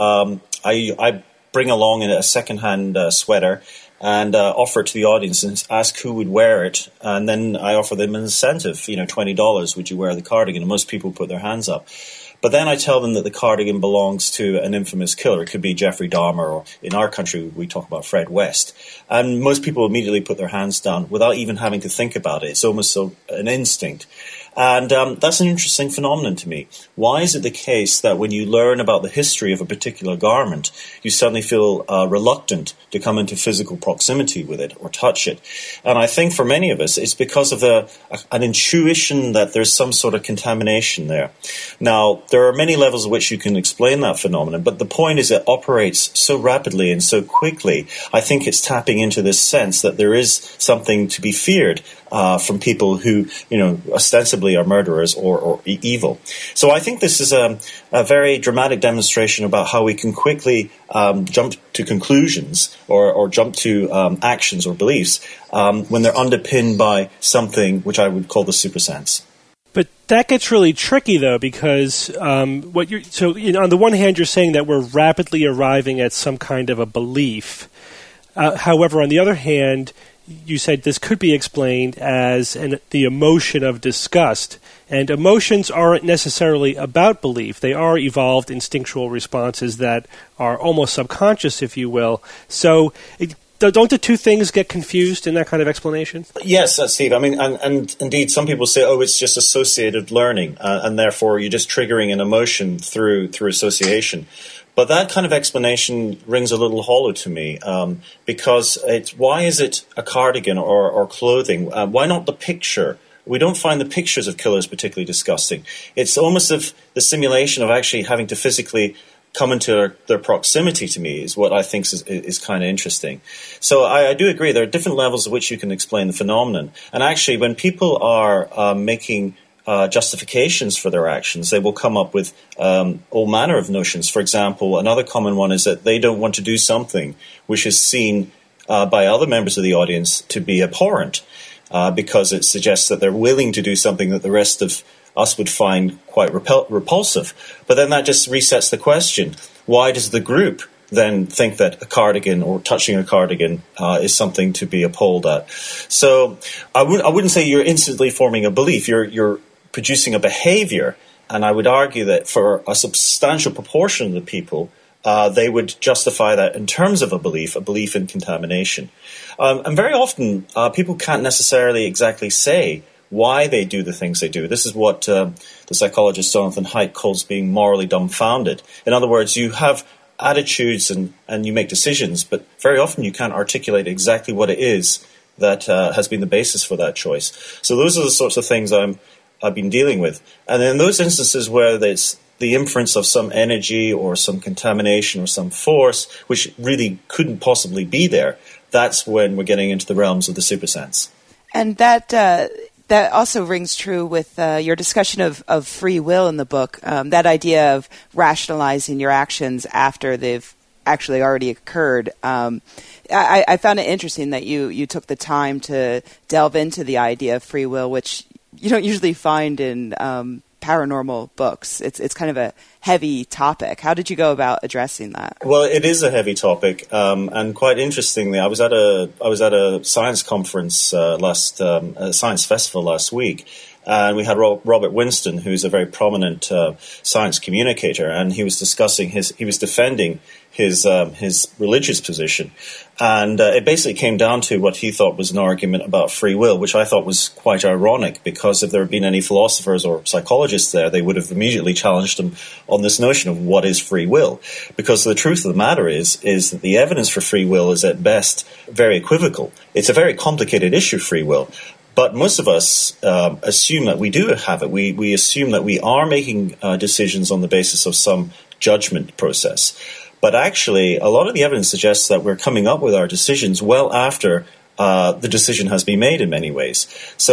I bring along a second-hand sweater and offer it to the audience and ask who would wear it. And then I offer them an incentive, $20, would you wear the cardigan? And most people put their hands up. But then I tell them that the cardigan belongs to an infamous killer. It could be Jeffrey Dahmer, or in our country we talk about Fred West. And most people immediately put their hands down without even having to think about it. It's almost an instinct. And that's an interesting phenomenon to me. Why is it the case that when you learn about the history of a particular garment, you suddenly feel reluctant to come into physical proximity with it or touch it? And I think for many of us, it's because of an intuition that there's some sort of contamination there. Now, there are many levels at which you can explain that phenomenon, but the point is it operates so rapidly and so quickly. I think it's tapping into this sense that there is something to be feared from people who, ostensibly are murderers or evil. So I think this is a very dramatic demonstration about how we can quickly jump to conclusions or jump to actions or beliefs when they're underpinned by something which I would call the supersense. But that gets really tricky, though, because on the one hand, you're saying that we're rapidly arriving at some kind of a belief. However, on the other hand, you said this could be explained as the emotion of disgust. And emotions aren't necessarily about belief. They are evolved instinctual responses that are almost subconscious, if you will. So don't the two things get confused in that kind of explanation? Yes, Steve. I mean, and indeed, some people say, it's just associated learning, and therefore you're just triggering an emotion through association. But that kind of explanation rings a little hollow to me, because why is it a cardigan or clothing? Why not the picture? We don't find the pictures of killers particularly disgusting. It's almost of the simulation of actually having to physically come into their proximity to me is what I think is kind of interesting. So I do agree there are different levels at which you can explain the phenomenon. And actually, when people are making justifications for their actions, they will come up with all manner of notions. For example, another common one is that they don't want to do something which is seen by other members of the audience to be abhorrent, because it suggests that they're willing to do something that the rest of us would find quite repulsive. But then that just resets the question. Why does the group then think that a cardigan or touching a cardigan is something to be appalled at? So I wouldn't say you're instantly forming a belief. You're producing a behavior. And I would argue that for a substantial proportion of the people, they would justify that in terms of a belief in contamination. And very often, people can't necessarily exactly say why they do the things they do. This is what the psychologist Jonathan Haidt calls being morally dumbfounded. In other words, you have attitudes and you make decisions, but very often you can't articulate exactly what it is that has been the basis for that choice. So those are the sorts of things I've been dealing with. And in those instances where it's the inference of some energy or some contamination or some force, which really couldn't possibly be there, that's when we're getting into the realms of the supersense. And that also rings true with your discussion of free will in the book, that idea of rationalizing your actions after they've actually already occurred. I found it interesting that you took the time to delve into the idea of free will, which you don't usually find in paranormal books. It's kind of a heavy topic. How did you go about addressing that? Well, it is a heavy topic, and quite interestingly, I was at a science conference science festival last week, and we had Robert Winston, who's a very prominent science communicator, and he was defending his religious position, and it basically came down to what he thought was an argument about free will, which I thought was quite ironic, because if there had been any philosophers or psychologists there, they would have immediately challenged him on this notion of what is free will. Because the truth of the matter is that the evidence for free will is at best very equivocal. It's a very complicated issue, free will. But most of us assume that we do have it. We assume that we are making decisions on the basis of some judgment process. But actually, a lot of the evidence suggests that we're coming up with our decisions well after the decision has been made in many ways.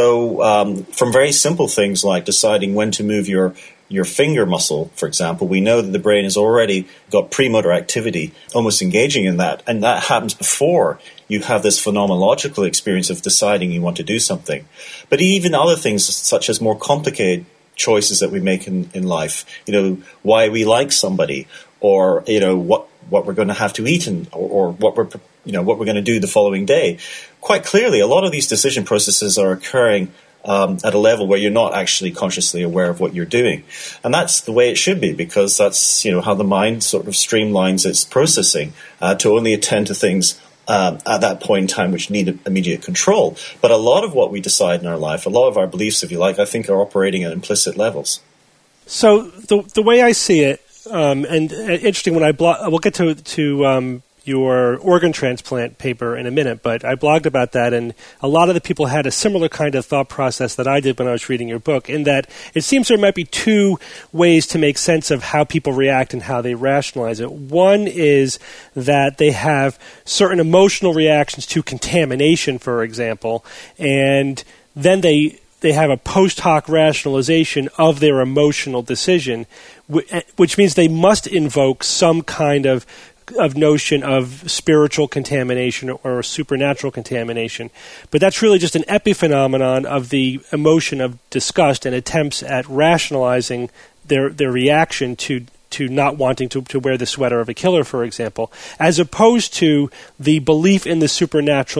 So from very simple things like deciding when to move your finger muscle, for example, we know that the brain has already got premotor activity almost engaging in that. And that happens before you have this phenomenological experience of deciding you want to do something. But even other things such as more complicated choices that we make in life, why we like somebody, or what we're going to have to eat, or what we're going to do the following day. Quite clearly, a lot of these decision processes are occurring at a level where you're not actually consciously aware of what you're doing, and that's the way it should be, because that's how the mind sort of streamlines its processing to only attend to things at that point in time which need immediate control. But a lot of what we decide in our life, a lot of our beliefs, if you like, I think are operating at implicit levels. So the way I see it. And interesting, when we'll get to your organ transplant paper in a minute, but I blogged about that, and a lot of the people had a similar kind of thought process that I did when I was reading your book, in that it seems there might be two ways to make sense of how people react and how they rationalize it. One is that they have certain emotional reactions to contamination, for example, and then they have a post hoc rationalization of their emotional decision, which means they must invoke some kind of notion of spiritual contamination or supernatural contamination. But that's really just an epiphenomenon of the emotion of disgust and attempts at rationalizing their reaction to not wanting to wear the sweater of a killer, for example, as opposed to the belief in the supernatural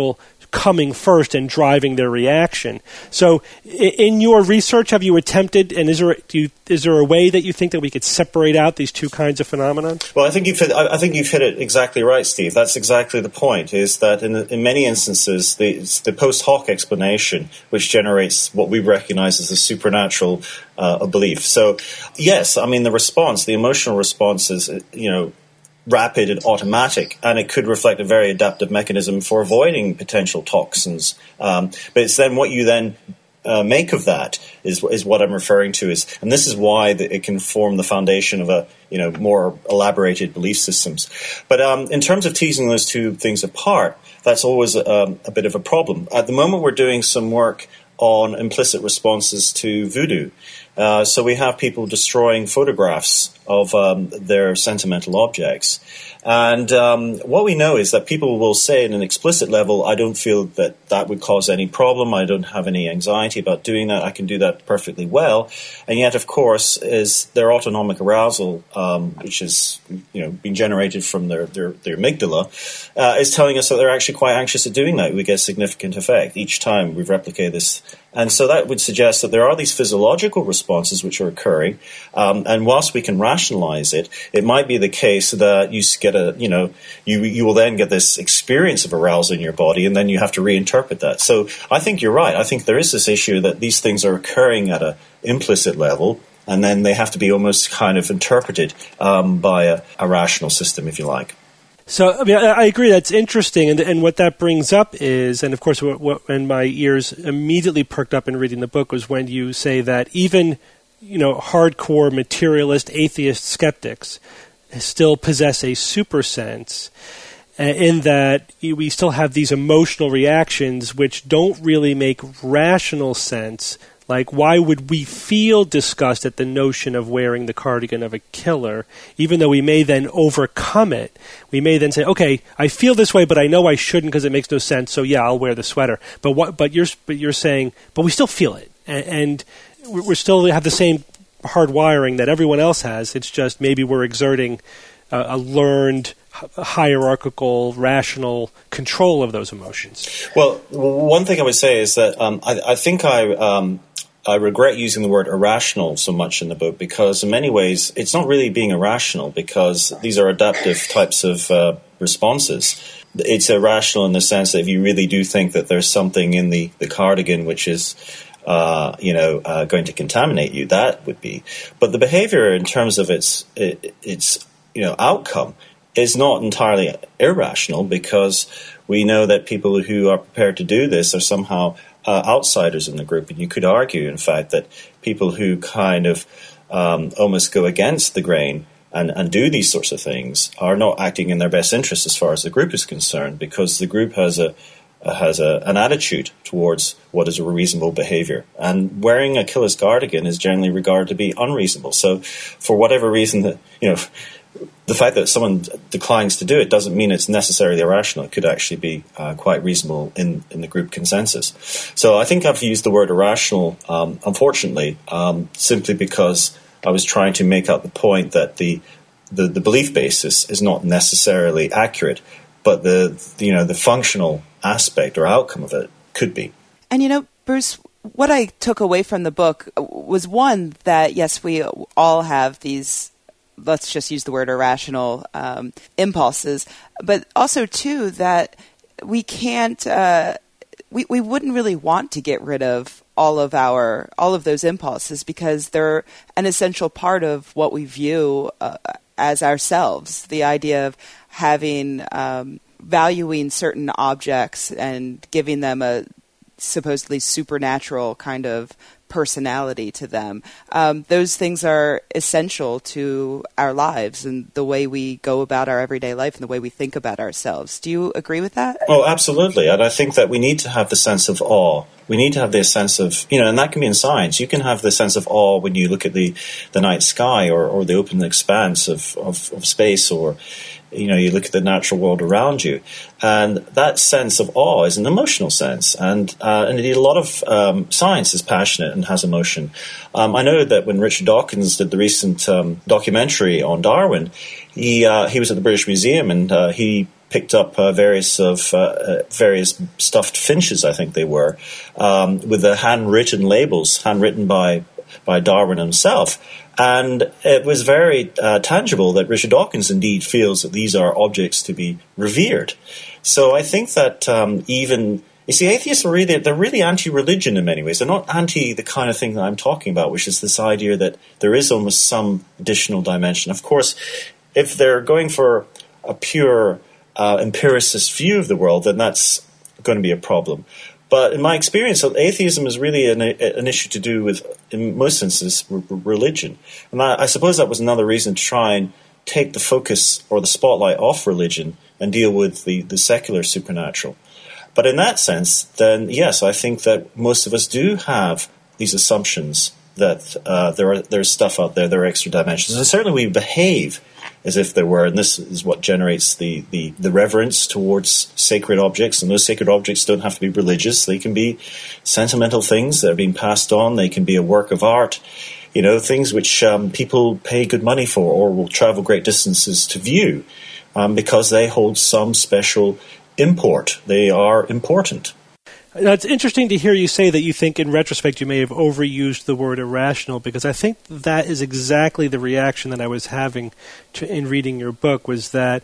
coming first and driving their reaction. So in your research, have you attempted, and is there a way that you think that we could separate out these two kinds of phenomenon? Well, I think you've hit it exactly right, Steve. That's exactly the point, is that in many instances, the post hoc explanation which generates what we recognize as a supernatural belief. So, yes, I mean, the emotional response is, rapid and automatic, and it could reflect a very adaptive mechanism for avoiding potential toxins. But it's then what you then make of that is what I'm referring to, and this is why it can form the foundation of more elaborated belief systems. But in terms of teasing those two things apart, that's always a bit of a problem. At the moment, we're doing some work on implicit responses to voodoo. So we have people destroying photographs of their sentimental objects. And what we know is that people will say at an explicit level, I don't feel that would cause any problem. I don't have any anxiety about doing that. I can do that perfectly well. And yet, of course, is their autonomic arousal, which is being generated from their amygdala, is telling us that they're actually quite anxious at doing that. We get significant effect each time we've replicated this. And so that would suggest that there are these physiological responses which are occurring. And whilst we can rationalize it, it might be the case that you get you will then get this experience of arousal in your body, and then you have to reinterpret that. So I think you're right. I think there is this issue that these things are occurring at an implicit level, and then they have to be almost kind of interpreted by a rational system, if you like. So, I mean, I agree. That's interesting, and what that brings up is, and of course, when my ears immediately perked up in reading the book was when you say that even, hardcore materialist, atheist skeptics still possess a super sense, in that we still have these emotional reactions which don't really make rational sense. Like, why would we feel disgust at the notion of wearing the cardigan of a killer, even though we may then overcome it? We may then say, okay, I feel this way, but I know I shouldn't because it makes no sense, so yeah, I'll wear the sweater. But you're saying, but we still feel it, and we still have the same hard wiring that everyone else has. It's just maybe we're exerting a learned hierarchical, rational control of those emotions. Well, one thing I would say is that I think I regret using the word irrational so much in the book, because in many ways it's not really being irrational, because these are adaptive types of responses. It's irrational in the sense that if you really do think that there's something in the cardigan which is going to contaminate you, that would be. But the behavior in terms of its outcome is not entirely irrational, because we know that people who are prepared to do this are somehow outsiders in the group. And you could argue, in fact, that people who kind of almost go against the grain and do these sorts of things are not acting in their best interest as far as the group is concerned, because the group has an attitude towards what is a reasonable behavior. And wearing a killer's cardigan is generally regarded to be unreasonable. So for whatever reason, the fact that someone declines to do it doesn't mean it's necessarily irrational. It could actually be quite reasonable in the group consensus. So I think I've used the word irrational, unfortunately, simply because I was trying to make out the point that the belief basis is not necessarily accurate, but the functional aspect or outcome of it could be. And Bruce, what I took away from the book was, one, that yes, we all have these, let's just use the word irrational impulses, but also, two, that we can't, we wouldn't really want to get rid of all of those impulses, because they're an essential part of what we view as ourselves. The idea of having, valuing certain objects and giving them a supposedly supernatural kind of personality to them. Those things are essential to our lives and the way we go about our everyday life and the way we think about ourselves. Do you agree with that? Oh, absolutely. And I think that we need to have the sense of awe. We need to have this sense of, and that can be in science. You can have the sense of awe when you look at the night sky or the open expanse of space, or you look at the natural world around you. And that sense of awe is an emotional sense. And indeed, a lot of science is passionate and has emotion. I know that when Richard Dawkins did the recent documentary on Darwin, he was at the British Museum, and he picked up various stuffed finches, I think they were, with the handwritten labels, handwritten by Darwin himself. And it was very tangible that Richard Dawkins indeed feels that these are objects to be revered. So I think that you see, atheists are really anti-religion in many ways. They're not anti the kind of thing that I'm talking about, which is this idea that there is almost some additional dimension. Of course, if they're going for a pure empiricist view of the world, then that's going to be a problem. But in my experience, atheism is really an issue to do with, in most instances, religion. And I suppose that was another reason to try and take the focus or the spotlight off religion and deal with the secular supernatural. But in that sense, then, yes, I think that most of us do have these assumptions that there's stuff out there, there are extra dimensions. And certainly we behave as if there were, and this is what generates the reverence towards sacred objects. And those sacred objects don't have to be religious. They can be sentimental things that are being passed on. They can be a work of art, things which people pay good money for or will travel great distances to view because they hold some special import. They are important. Now, it's interesting to hear you say that you think, in retrospect, you may have overused the word irrational, because I think that is exactly the reaction that I was having in reading your book, was that,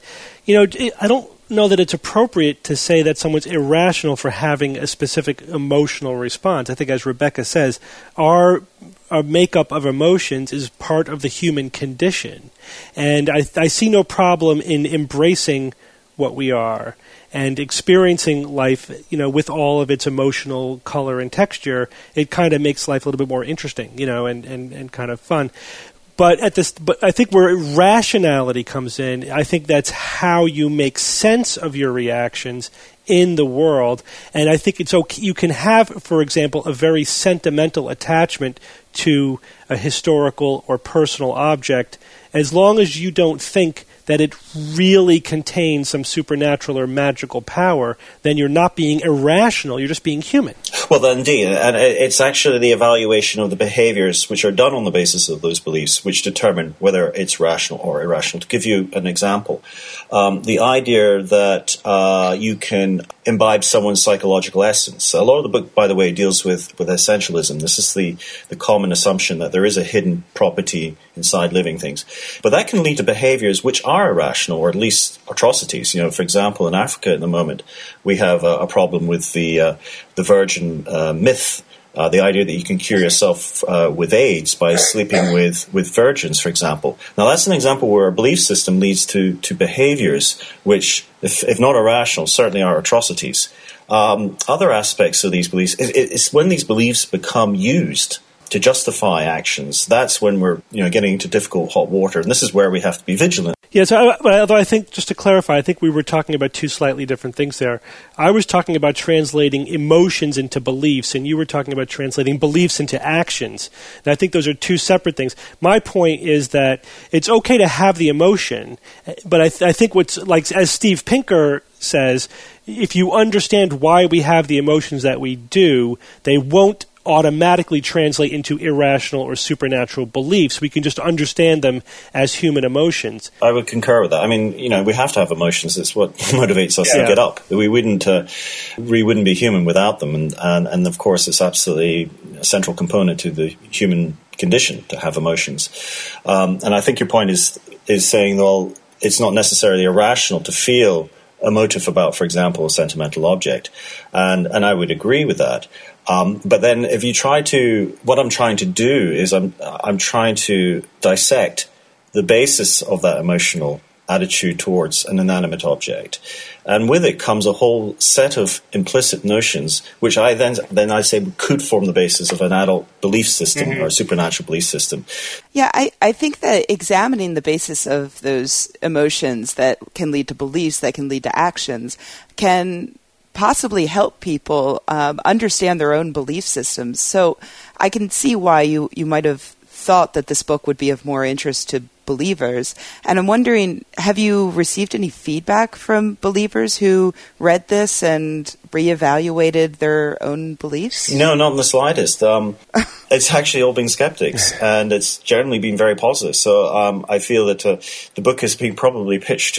I don't know that it's appropriate to say that someone's irrational for having a specific emotional response. I think, as Rebecca says, our makeup of emotions is part of the human condition. And I see no problem in embracing what we are and experiencing life, with all of its emotional color and texture. It kind of makes life a little bit more interesting, and kind of fun. But I think where rationality comes in, I think that's how you make sense of your reactions in the world. And I think it's okay. You can have, for example, a very sentimental attachment to a historical or personal object, as long as you don't think that it really contains some supernatural or magical power. Then you're not being irrational, you're just being human. Well, indeed, and it's actually the evaluation of the behaviors which are done on the basis of those beliefs which determine whether it's rational or irrational. To give you an example, the idea that you can imbibe someone's psychological essence. A lot of the book, by the way, deals with essentialism. This is the common assumption that there is a hidden property inside living things. But that can lead to behaviors which are irrational, or at least atrocities. For example, in Africa at the moment, we have a problem with the virgin myth, the idea that you can cure yourself with AIDS by sleeping with virgins, for example. Now, that's an example where a belief system leads to behaviors which, if not irrational, certainly are atrocities. Other aspects of these beliefs, it's when these beliefs become used to justify actions. That's when we're getting into difficult hot water, and this is where we have to be vigilant. Yeah, so although I think, just to clarify, I think we were talking about two slightly different things there. I was talking about translating emotions into beliefs, and you were talking about translating beliefs into actions. And I think those are two separate things. My point is that it's okay to have the emotion, but I think what's, like, as Steve Pinker says, if you understand why we have the emotions that we do, they won't automatically translate into irrational or supernatural beliefs. We can just understand them as human emotions. I would concur with that. I mean, we have to have emotions. It's what motivates us to get up. We wouldn't be human without them. And of course, it's absolutely a central component to the human condition to have emotions. And I think your point is saying, well, it's not necessarily irrational to feel emotive about, for example, a sentimental object. And I would agree with that. But then if you what I'm trying to do is I'm trying to dissect the basis of that emotional attitude towards an inanimate object. And with it comes a whole set of implicit notions, which I then I say could form the basis of an adult belief system or a supernatural belief system. Yeah, I think that examining the basis of those emotions that can lead to beliefs, that can lead to actions, can possibly help people understand their own belief systems. So I can see why you might have thought that this book would be of more interest to believers. And I'm wondering, have you received any feedback from believers who read this and reevaluated their own beliefs? No, not in the slightest. It's actually all been skeptics, and it's generally been very positive. So I feel that the book has been probably pitched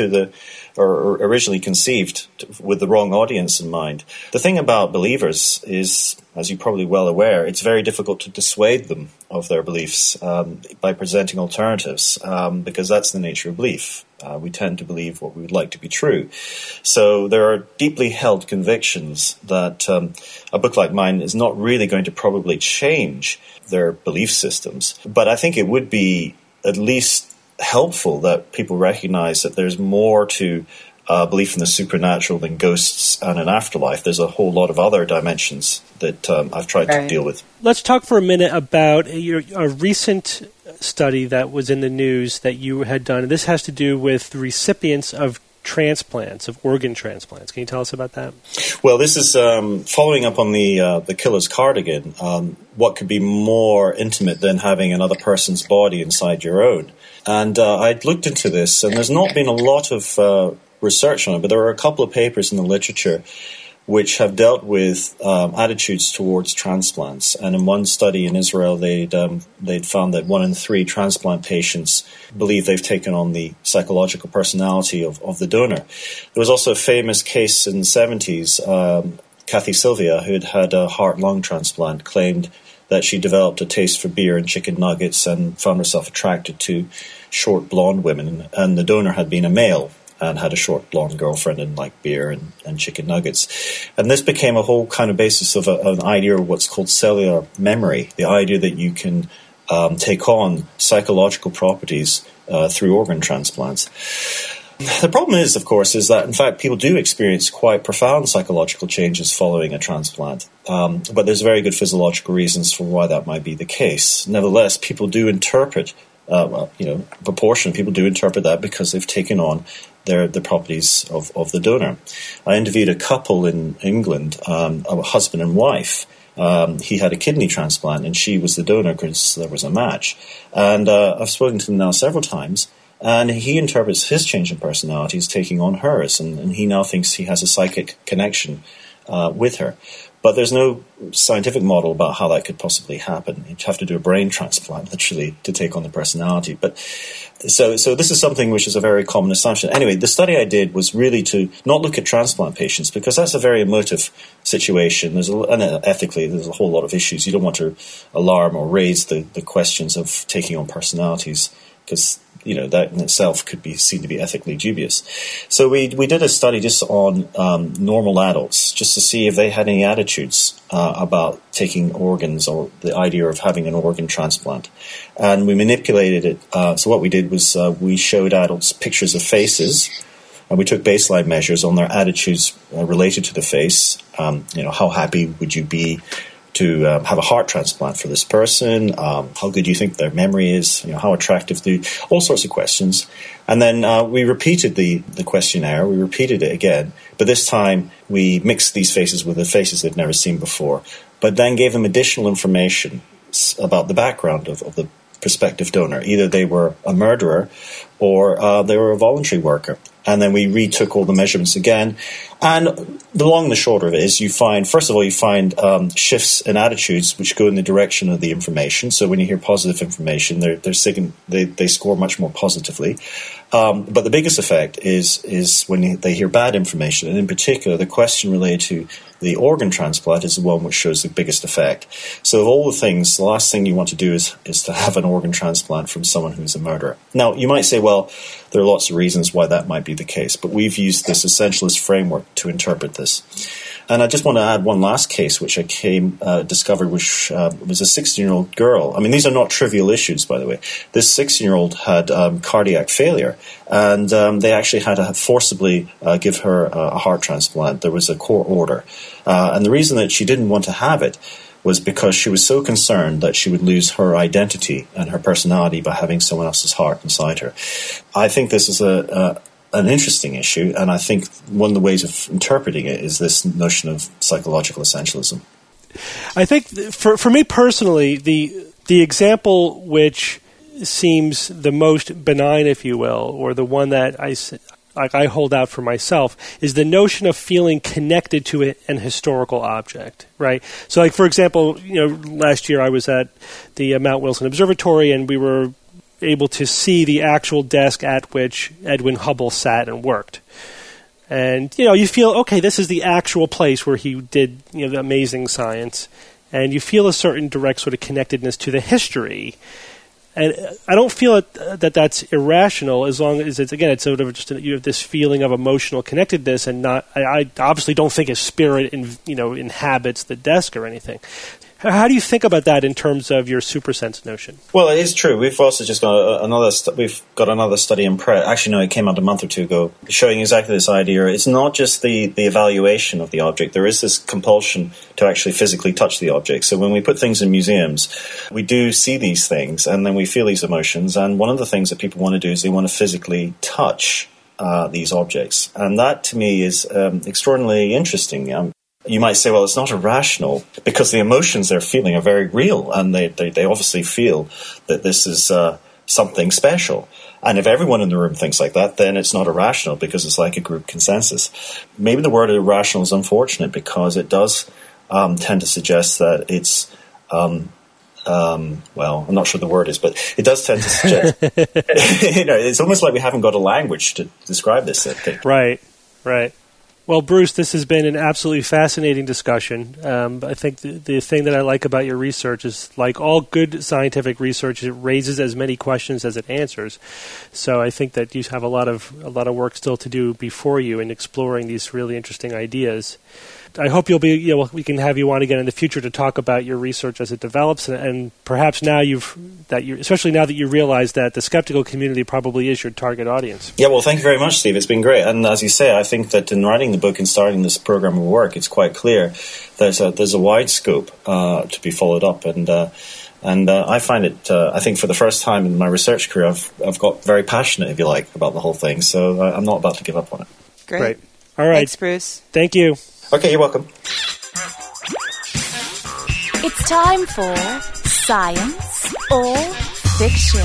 or originally conceived with the wrong audience in mind. The thing about believers is, as you're probably well aware, it's very difficult to dissuade them of their beliefs by presenting alternatives, because that's the nature of belief. We tend to believe what we would like to be true. So there are deeply held convictions that a book like mine is not really going to probably change their belief systems. But I think it would be at least helpful that people recognize that there's more to belief in the supernatural than ghosts and an afterlife. There's a whole lot of other dimensions that I've tried to deal with. Let's talk for a minute about a recent study that was in the news that you had done. This has to do with recipients of transplants, of organ transplants. Can you tell us about that? Well, this is following up on the killer's cardigan. What could be more intimate than having another person's body inside your own? And I'd looked into this, and there's not been a lot of research on it, but there are a couple of papers in the literature which have dealt with attitudes towards transplants. And in one study in Israel, they'd found that 1 in 3 transplant patients believe they've taken on the psychological personality of the donor. There was also a famous case in the 70s, Kathy Sylvia, who had a heart-lung transplant, claimed that she developed a taste for beer and chicken nuggets and found herself attracted to short blonde women, and the donor had been a male and had a short blonde girlfriend and liked beer and chicken nuggets. And this became a whole kind of basis of an idea of what's called cellular memory, the idea that you can take on psychological properties through organ transplants. The problem is, of course, is that, in fact, people do experience quite profound psychological changes following a transplant. But there's very good physiological reasons for why that might be the case. Nevertheless, people do interpret, a proportion of people do interpret that because they've taken on the properties of the donor. I interviewed a couple in England, a husband and wife. He had a kidney transplant, and she was the donor because there was a match. And I've spoken to him now several times, and he interprets his change in personality as taking on hers, and he now thinks he has a psychic connection with her. But there's no scientific model about how that could possibly happen. You'd have to do a brain transplant, literally, to take on the personality. But so this is something which is a very common assumption. Anyway, the study I did was really to not look at transplant patients, because that's a very emotive situation. And ethically, there's a whole lot of issues. You don't want to alarm or raise the questions of taking on personalities, because that in itself could be seen to be ethically dubious. So we did a study just on normal adults, just to see if they had any attitudes about taking organs or the idea of having an organ transplant. And we manipulated it. So what we did was we showed adults pictures of faces, and we took baseline measures on their attitudes related to the face. How happy would you be to have a heart transplant for this person? How good do you think their memory is? How attractive all sorts of questions. And then we repeated the questionnaire. We repeated it again, but this time we mixed these faces with the faces they've never seen before, but then gave them additional information about the background of the prospective donor. Either they were a murderer or they were a voluntary worker. And then we retook all the measurements again. And the long and the short of it is you find shifts in attitudes which go in the direction of the information. So when you hear positive information, they score much more positively. But the biggest effect is when they hear bad information. And in particular, the question related to the organ transplant is the one which shows the biggest effect. So of all the things, the last thing you want to do is to have an organ transplant from someone who's a murderer. Now, you might say, well, there are lots of reasons why that might be the case, but we've used this essentialist framework to interpret this. And I just want to add one last case, which I discovered, which was a 16-year-old girl. I mean, these are not trivial issues, by the way. This 16-year-old had cardiac failure, and they actually had to forcibly give her a heart transplant. There was a court order. And the reason that she didn't want to have it was because she was so concerned that she would lose her identity and her personality by having someone else's heart inside her. I think this is an interesting issue, and I think one of the ways of interpreting it is this notion of psychological essentialism. I think for me personally, The example which seems the most benign, if you will, or the one that I hold out for myself, is the notion of feeling connected to an historical object, right? So, like, for example, last year I was at the Mount Wilson Observatory, and we were able to see the actual desk at which Edwin Hubble sat and worked. And, you feel, okay, this is the actual place where he did, the amazing science. And you feel a certain direct sort of connectedness to the history. And I don't feel that's irrational as long as it's sort of just you have this feeling of emotional connectedness, and not. I obviously don't think his spirit inhabits the desk or anything. How do you think about that in terms of your supersense notion? Well, it is true. We've also just got another study in press. Actually, no, it came out a month or two ago, showing exactly this idea. It's not just the evaluation of the object. There is this compulsion to actually physically touch the object. So when we put things in museums, we do see these things, and then we feel these emotions. And one of the things that people want to do is they want to physically touch these objects. And that, to me, is extraordinarily interesting. You might say, well, it's not irrational, because the emotions they're feeling are very real, and they obviously feel that this is something special. And if everyone in the room thinks like that, then it's not irrational, because it's like a group consensus. Maybe the word irrational is unfortunate, because it does tend to suggest that it's, well, I'm not sure the word is, but it does tend to suggest, it's almost like we haven't got a language to describe this thing. Right. Well, Bruce, this has been an absolutely fascinating discussion. I think the thing that I like about your research is, like all good scientific research, it raises as many questions as it answers. So I think that you have a lot of work still to do before you in exploring these really interesting ideas. I hope you'll be, we can have you on again in the future to talk about your research as it develops, and perhaps now especially now that you realize that the skeptical community probably is your target audience. Yeah, well, thank you very much, Steve. It's been great. And as you say, I think that in writing the book and starting this program of work, it's quite clear there's a wide scope to be followed up. And I find it, I think for the first time in my research career, I've got very passionate, if you like, about the whole thing. So I'm not about to give up on it. Great. All right. Thanks, Bruce. Thank you. Okay, you're welcome. It's time for Science or Fiction.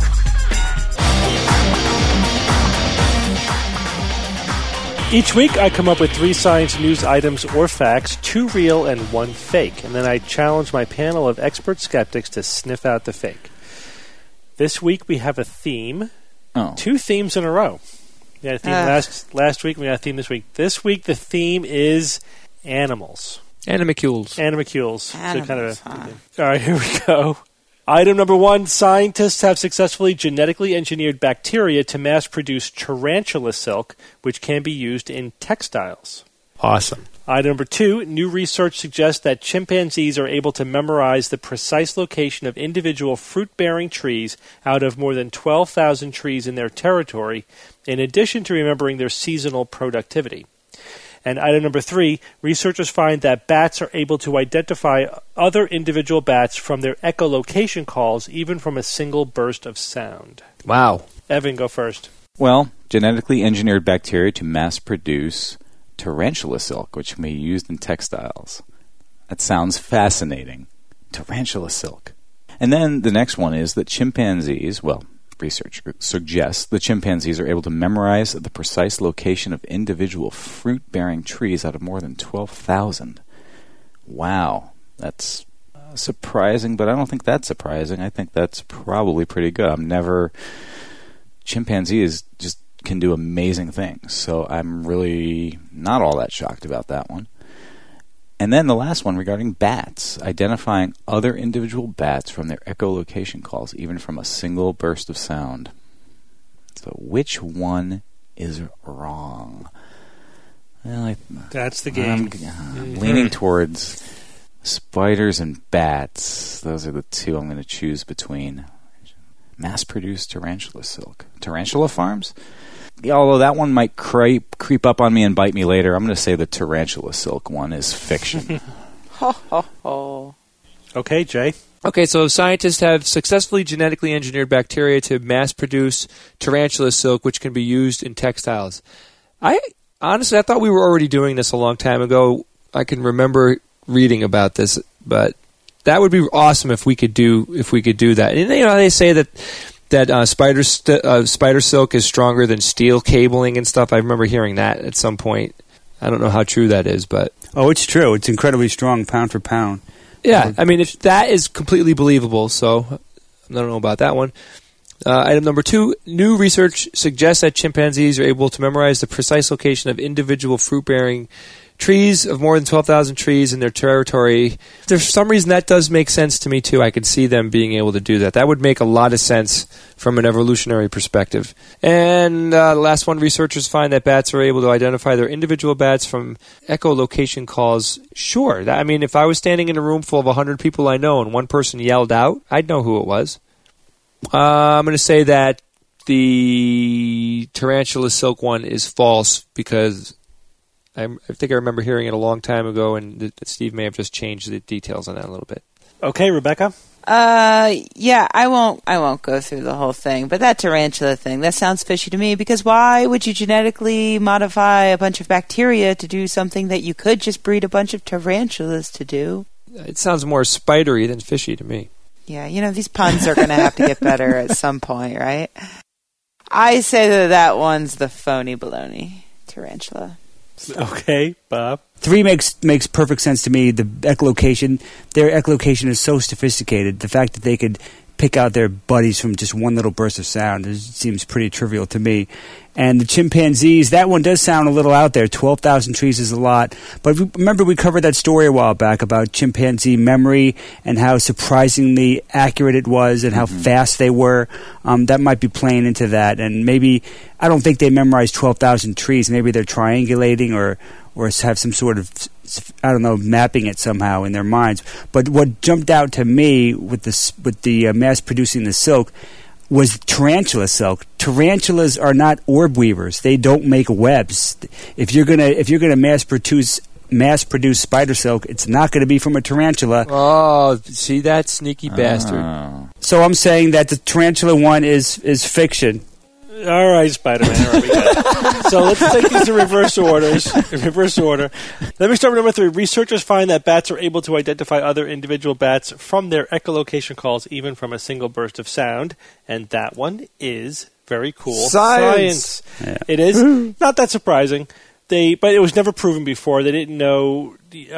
Each week I come up with 3 science news items or facts, 2 real and 1 fake, and then I challenge my panel of expert skeptics to sniff out the fake. This week we have a theme. 2 themes in a row. We had a theme last week, we had a theme this week. This week the theme is animals. Animalcules. All right, here we go. Item number 1, scientists have successfully genetically engineered bacteria to mass-produce tarantula silk, which can be used in textiles. Awesome. Item number 2, new research suggests that chimpanzees are able to memorize the precise location of individual fruit-bearing trees out of more than 12,000 trees in their territory, in addition to remembering their seasonal productivity. And item number 3, researchers find that bats are able to identify other individual bats from their echolocation calls, even from a single burst of sound. Wow. Evan, go first. Well, genetically engineered bacteria to mass-produce tarantula silk, which can be used in textiles. That sounds fascinating. Tarantula silk. And then the next one is that chimpanzees, research suggests the chimpanzees are able to memorize the precise location of individual fruit-bearing trees out of more than 12,000. Wow. That's surprising, but I don't think that's surprising. I think that's probably pretty good. Chimpanzees just can do amazing things, so I'm really not all that shocked about that one. And then the last one regarding bats, identifying other individual bats from their echolocation calls, even from a single burst of sound. So which one is wrong? Well, that's the game. I'm leaning towards spiders and bats. Those are the 2 I'm going to choose between. Mass-produced tarantula silk. Tarantula farms? Although that one might creep up on me and bite me later, I'm going to say the tarantula silk one is fiction. Okay, Jay. Okay, so scientists have successfully genetically engineered bacteria to mass-produce tarantula silk, which can be used in textiles. I thought we were already doing this a long time ago. I can remember reading about this, but That would be awesome if we could do that. And they say that spider silk is stronger than steel cabling and stuff. I remember hearing that at some point. I don't know how true that is, but it's true. It's incredibly strong, pound for pound. Yeah, I mean, if that is completely believable, so I don't know about that one. Item number 2, new research suggests that chimpanzees are able to memorize the precise location of individual fruit-bearing trees of more than 12,000 trees in their territory. For some reason, that does make sense to me, too. I could see them being able to do that. That would make a lot of sense from an evolutionary perspective. And the last one, researchers find that bats are able to identify their individual bats from echolocation calls. Sure. If I was standing in a room full of 100 people I know and one person yelled out, I'd know who it was. I'm going to say that the tarantula silk one is false because I think I remember hearing it a long time ago, and Steve may have just changed the details on that a little bit. Okay, Rebecca? Yeah, I won't go through the whole thing, but that tarantula thing, that sounds fishy to me, because why would you genetically modify a bunch of bacteria to do something that you could just breed a bunch of tarantulas to do? It sounds more spidery than fishy to me. Yeah, these puns are going to have to get better at some point, right? I say that one's the phony baloney tarantula. So. Okay, Bob? 3 makes perfect sense to me. The echolocation, their echolocation is so sophisticated. The fact that they could pick out their buddies from just one little burst of sound seems pretty trivial to me. And the chimpanzees, that one does sound a little out there. 12,000 trees is a lot. But remember we covered that story a while back about chimpanzee memory and how surprisingly accurate it was and how fast they were. That might be playing into that. And maybe, I don't think they memorized 12,000 trees. Maybe they're triangulating or have some sort of, mapping it somehow in their minds. But what jumped out to me with the mass producing the silk was tarantula silk. Tarantulas are not orb weavers. They don't make webs. If you're gonna mass produce spider silk, it's not going to be from a tarantula. Oh, see that sneaky bastard. So I'm saying that the tarantula one is fiction. All right, Spider-Man. All right, we got it. So let's take these in reverse order. Let me start with number 3. Researchers find that bats are able to identify other individual bats from their echolocation calls, even from a single burst of sound. And that one is very cool. Science. Yeah. It is. Not that surprising. But it was never proven before. They didn't know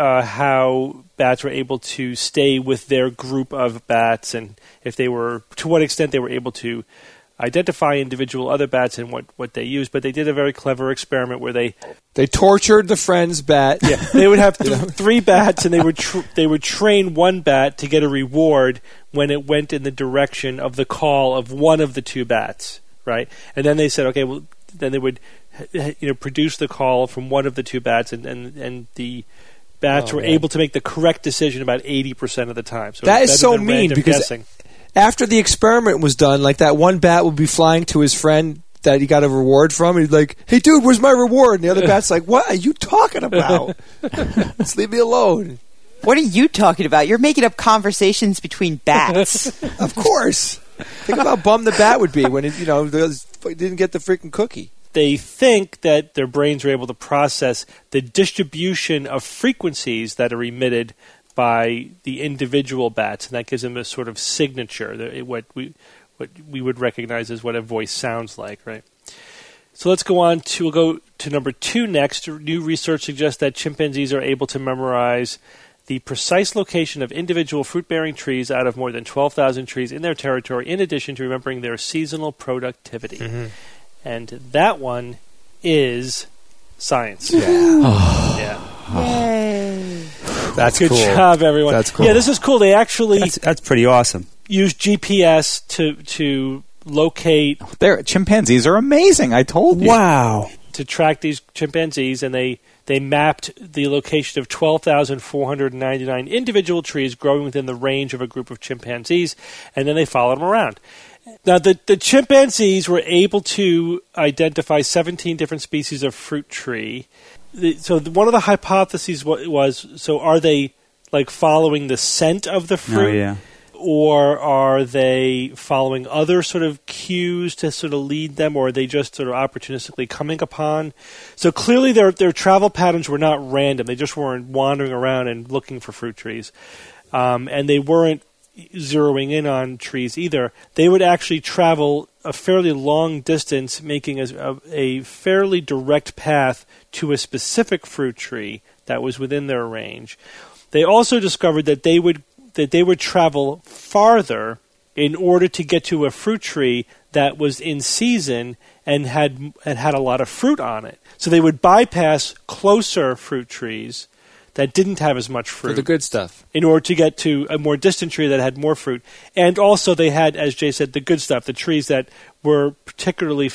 how bats were able to stay with their group of bats and to what extent they were able to identify individual other bats and what they used, but they did a very clever experiment where they tortured the friend's bat. Yeah, they would have 3 bats, and they would train one bat to get a reward when it went in the direction of the call of one of the 2 bats, right? And then they said, okay, well, then they would produce the call from one of the 2 bats, and the bats were able to make the correct decision about 80% of the time. So that is so mean because. Guessing. After the experiment was done, like that one bat would be flying to his friend that he got a reward from. He'd like, "Hey, dude, where's my reward?" And the other bat's like, "What are you talking about? Just leave me alone." What are you talking about? You're making up conversations between bats. Of course. Think about how bummed the bat would be when it didn't get the freaking cookie. They think that their brains are able to process the distribution of frequencies that are emitted by the individual bats, and that gives them a sort of signature, what we would recognize as what a voice sounds like, right? So we'll go to number 2 next. New research suggests that chimpanzees are able to memorize the precise location of individual fruit-bearing trees out of more than 12,000 trees in their territory, in addition to remembering their seasonal productivity. Mm-hmm. And that one is science. Yeah. Yeah. Yay. That's good cool. job, everyone. That's cool. Yeah, this is cool. They actually that's pretty awesome. Use GPS to locate. Chimpanzees are amazing. I told you. Wow. To track these chimpanzees, and they mapped the location of 12,499 individual trees growing within the range of a group of chimpanzees, and then they followed them around. Now, the chimpanzees were able to identify 17 different species of fruit tree. So one of the hypotheses was, so are they like following the scent of the fruit? Oh, yeah. Or are they following other sort of cues to sort of lead them, or are they just sort of opportunistically coming upon? So clearly their travel patterns were not random. They just weren't wandering around and looking for fruit trees. and they weren't zeroing in on trees either. They would actually travel a fairly long distance, making a fairly direct path to a specific fruit tree that was within their range. They also discovered that they would travel farther in order to get to a fruit tree that was in season and had a lot of fruit on it. So they would bypass closer fruit trees that didn't have as much fruit. For the good stuff. In order to get to a more distant tree that had more fruit. And also they had, as Jay said, the good stuff, the trees that were particularly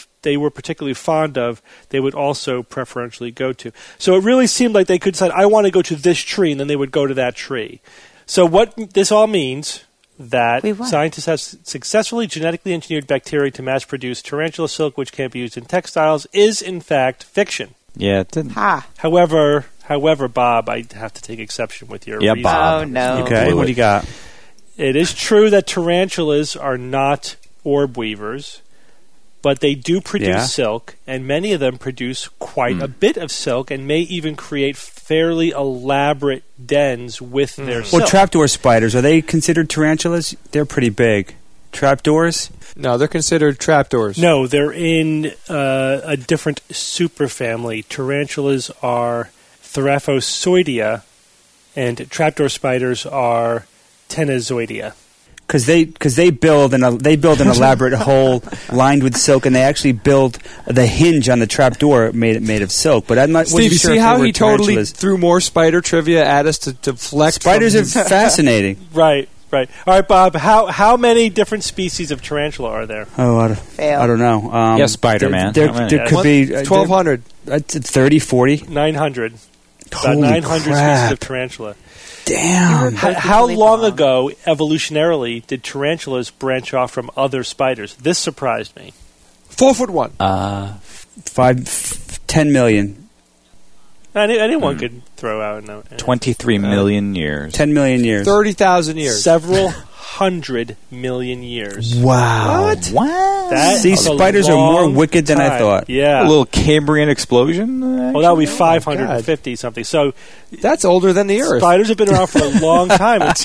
fond of, they would also preferentially go to. So it really seemed like they could decide, I want to go to this tree, and then they would go to that tree. So what this all means, that scientists have successfully genetically engineered bacteria to mass produce tarantula silk, which can be used in textiles, is in fact fiction. Yeah, it didn't. However, Bob, I have to take exception with your reason. Bob. Oh, no. Okay, what do you got? It is true that tarantulas are not orb weavers, but they do produce silk, and many of them produce quite a bit of silk and may even create fairly elaborate dens with their silk. Well, trapdoor spiders, are they considered tarantulas? They're pretty big. Trapdoors? No, they're considered trapdoors. No, they're in a different superfamily. Tarantulas are Theraphozoidea, and trapdoor spiders are Tenozoidea. Because they build an elaborate hole lined with silk, and they actually build the hinge on the trapdoor made of silk. But I'm not. Steve, sure see if how they he were totally tarantulas. threw more spider trivia at us to flex. Spiders are fascinating. Right. All right, Bob. How many different species of tarantula are there? Oh, I don't know. Yes, Spider-Man. There could be 1,200. 30, 40. 900. About Holy 900 crap. species of tarantula. Damn. How long ago, evolutionarily, did tarantulas branch off from other spiders? This surprised me. 4'1". 10 million. Anyone could throw out 23 million years. 10 million years. 30,000 years. Several 100 million years. Wow. That See, is a spiders are more long wicked than I time. thought. Yeah. A little Cambrian explosion? Well, that would be 550 something. So That's older than the Earth. spiders have been around for a long time. And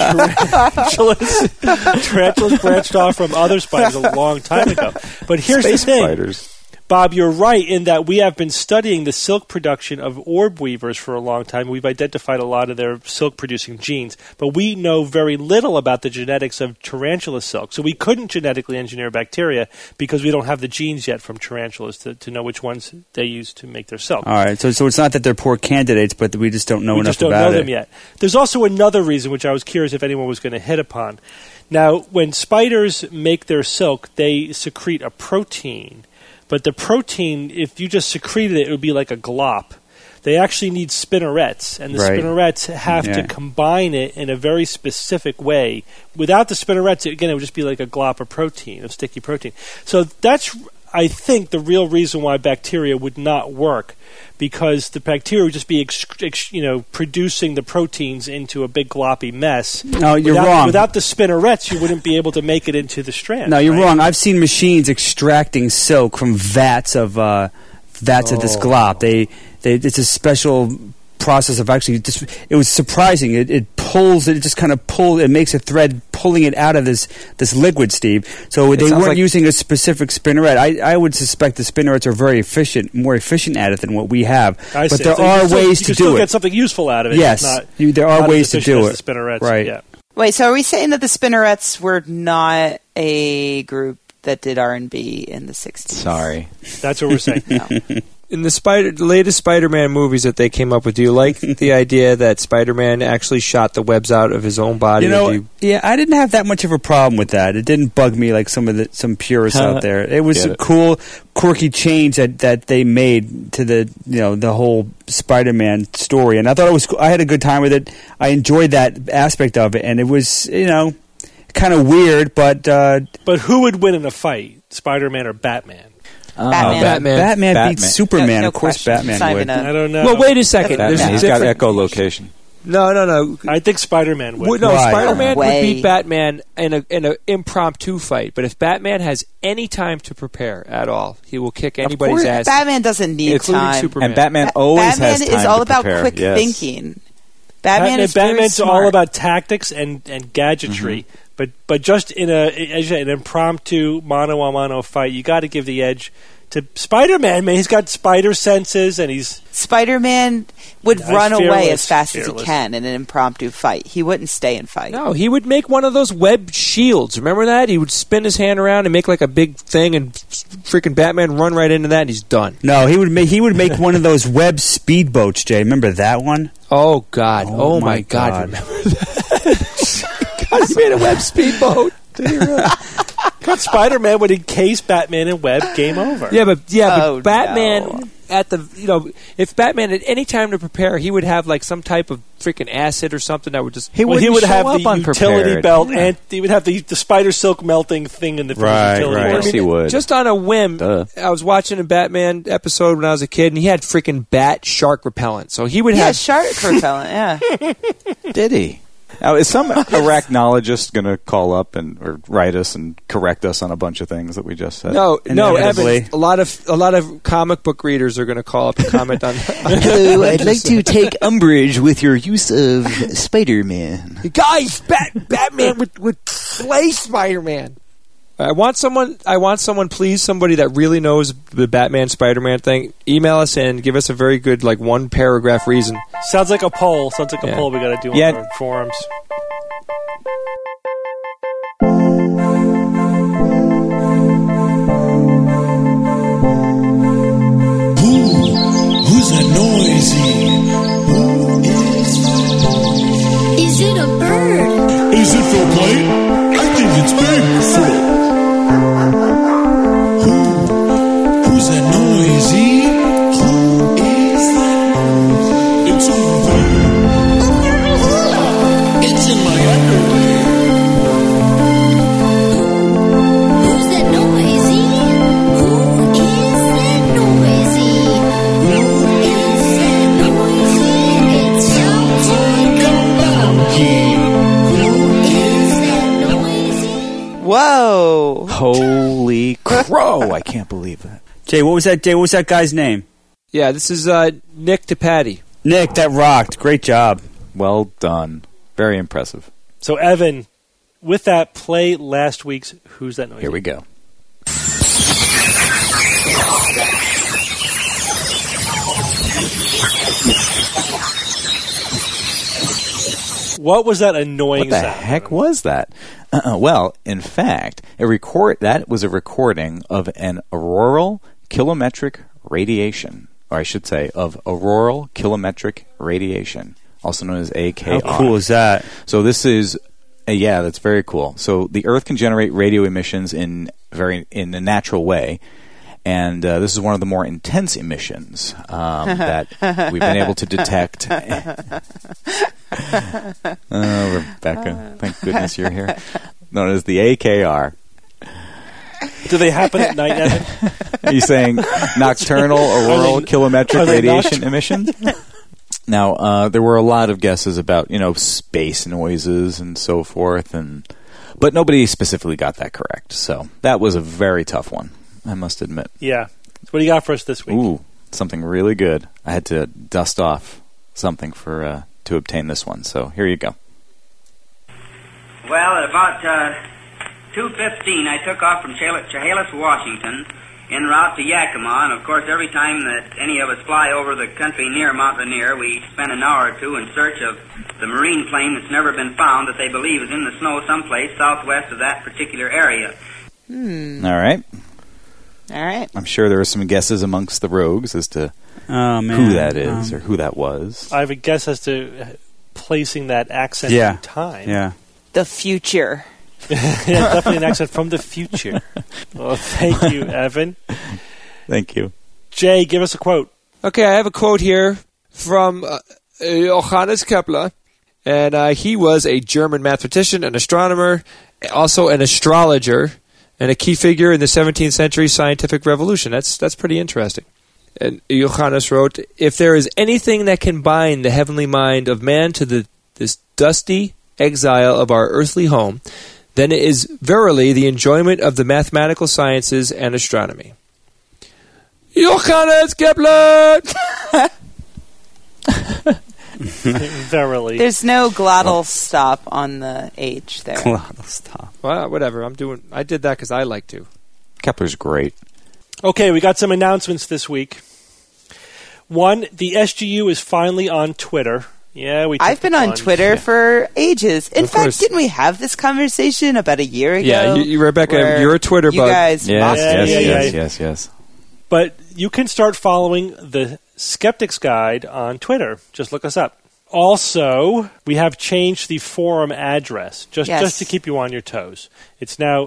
tarantulas branched off from other spiders a long time ago. But here's Space the thing. spiders. Bob, you're right in that we have been studying the silk production of orb weavers for a long time. We've identified a lot of their silk-producing genes, but we know very little about the genetics of tarantula silk. So we couldn't genetically engineer bacteria because we don't have the genes yet from tarantulas to know which ones they use to make their silk. All right, so it's not that they're poor candidates, but we just don't know enough We just don't about know it. them yet. There's also another reason, which I was curious if anyone was going to hit upon. Now, when spiders make their silk, they secrete a protein. But the protein, if you just secreted it, it would be like a glop. They actually need spinnerets, and the spinnerets have to combine it in a very specific way. Without the spinnerets, again, it would just be like a glop of protein, of sticky protein. So that's, I think, the real reason why bacteria would not work, because the bacteria would just be producing the proteins into a big gloppy mess. No, you're wrong. Without the spinnerets, you wouldn't be able to make it into the strand. No, you're wrong. I've seen machines extracting silk from vats of this glop. It's a special process of actually it was surprising. It pulls it, just kind of pulls it, makes a thread pulling it out of this liquid, Steve. So they weren't using a specific spinneret. I would suspect the spinnerets are very efficient, more efficient at it than what we have. But there are ways to do it. You can still get something useful out of it. Yes, there are ways to do it. The spinnerets, right. Yeah. Wait, so are we saying that the spinnerets were not a group that did R&B in the 60s? Sorry. That's what we're saying. No. In the latest Spider-Man movies that they came up with, do you like the idea that Spider-Man actually shot the webs out of his own body? Yeah, I didn't have that much of a problem with that. It didn't bug me like some purists out there. It was a cool, quirky change that they made to the whole Spider-Man story, and I thought I had a good time with it. I enjoyed that aspect of it, and it was kind of weird, but who would win in a fight, Spider-Man or Batman? Batman beats Superman. No of course, question. Batman would. I don't know. Well, wait a second. He's got echolocation. No. I think Spider-Man would. No, Why? Spider-Man would beat Batman in an impromptu fight. But if Batman has any time to prepare at all, he will kick anybody's ass. Batman doesn't need including time. Superman. And Batman always has time is all to about prepare. quick thinking. Batman's very all about tactics and gadgetry. But just in an impromptu mano-a-mano fight, you got to give the edge to Spider-Man. Man, he's got spider senses, and Spider-Man would run away as fast as he fearless. can in an impromptu fight. He wouldn't stay and fight. No, he would make one of those web shields. Remember that? He would spin his hand around and make like a big thing, and freaking Batman run right into that, and he's done. No, he would make one of those web speedboats, Jay. Remember that one? Oh, God. Oh, my God. Remember that? God, he made a web speedboat. got Spider-Man would encase Batman in web. Game over. Yeah, but Oh, Batman at the if Batman had any time to prepare, he would have like some type of freaking acid or something that would just He Well, he wouldn't would show have up the unprepared. utility belt, and he would have the spider silk melting thing in the Right, utility right. belt. Of course he would. Just on a whim, Duh. I was watching a Batman episode when I was a kid, and he had freaking bat shark repellent. So he would Yeah, have shark repellent, yeah. Did he? Now, is some arachnologist going to call up or write us and correct us on a bunch of things that we just said? no, Inevitably. Evan. A lot of comic book readers are going to call up and comment on. Hello, I'd like to take umbrage with your use of Spider-Man. Guys, Batman would slay Spider-Man. I want someone, please, somebody that really knows the Batman Spider-Man thing. Email us and give us a very good, like, one paragraph reason. Sounds like a poll. Sounds like a Yeah. poll we got to do Yeah. on our forums. Who's that noisy? Who is that? Is it a bird? Is it for play? I think it's Bigfoot. Who's that noisy? Who is that? It's over there. It's in my underwear. Who's that noisy? Who is that noisy? Who is that noisy? It sounds like a monkey. Who is that noisy? Whoa. Holy crow! I can't believe that. Jay, what was that guy's name? Yeah, this is Nick DePatty. Nick, that rocked. Great job. Well done. Very impressive. So, Evan, with that, play last week's Who's That Noisy? Here we go. What was that annoying What the sound? heck was that? Well, in fact, that was a recording of an auroral kilometric radiation, or I should say, of auroral kilometric radiation, also known as AKR. How cool is that? So this is, that's very cool. So the Earth can generate radio emissions in a natural way, and this is one of the more intense emissions that we've been able to detect. Rebecca, thank goodness you're here. Known as the AKR. Do they happen at night, Evan? Are you saying nocturnal auroral kilometric are they radiation emissions? Now, there were a lot of guesses about, space noises and so forth, but nobody specifically got that correct. So that was a very tough one, I must admit. Yeah. So what do you got for us this week? Ooh, something really good. I had to dust off something to obtain this one. So here you go. Well, at about 2:15, I took off from Chehalis, Washington, en route to Yakima. And, of course, every time that any of us fly over the country near Mount Rainier, we spend an hour or two in search of the marine plane that's never been found that they believe is in the snow someplace southwest of that particular area. All right. All right. I'm sure there are some guesses amongst the rogues as to who that is or who that was. I have a guess as to placing that accent Yeah. in time. Yeah. The future. Yeah, definitely an accent from the future. Well, thank you, Evan. Thank you. Jay, give us a quote. Okay, I have a quote here from Johannes Kepler, and he was a German mathematician, an astronomer, also an astrologer, and a key figure in the 17th century scientific revolution. That's pretty interesting. And Johannes wrote, "If there is anything that can bind the heavenly mind of man to this dusty exile of our earthly home, then it is verily the enjoyment of the mathematical sciences and astronomy." Johannes Kepler! Verily. There's no glottal stop on the H there. Glottal stop. Well, whatever. I did that because I like to. Kepler's great. Okay, we got some announcements this week. One, the SGU is finally on Twitter. Yeah, I've been on Twitter for ages. In fact, didn't we have this conversation about a year ago? Yeah, Rebecca, you're a Twitter bug. You guys Yes. But you can start following the Skeptic's Guide on Twitter. Just look us up. Also, we have changed the forum address, just to keep you on your toes. It's now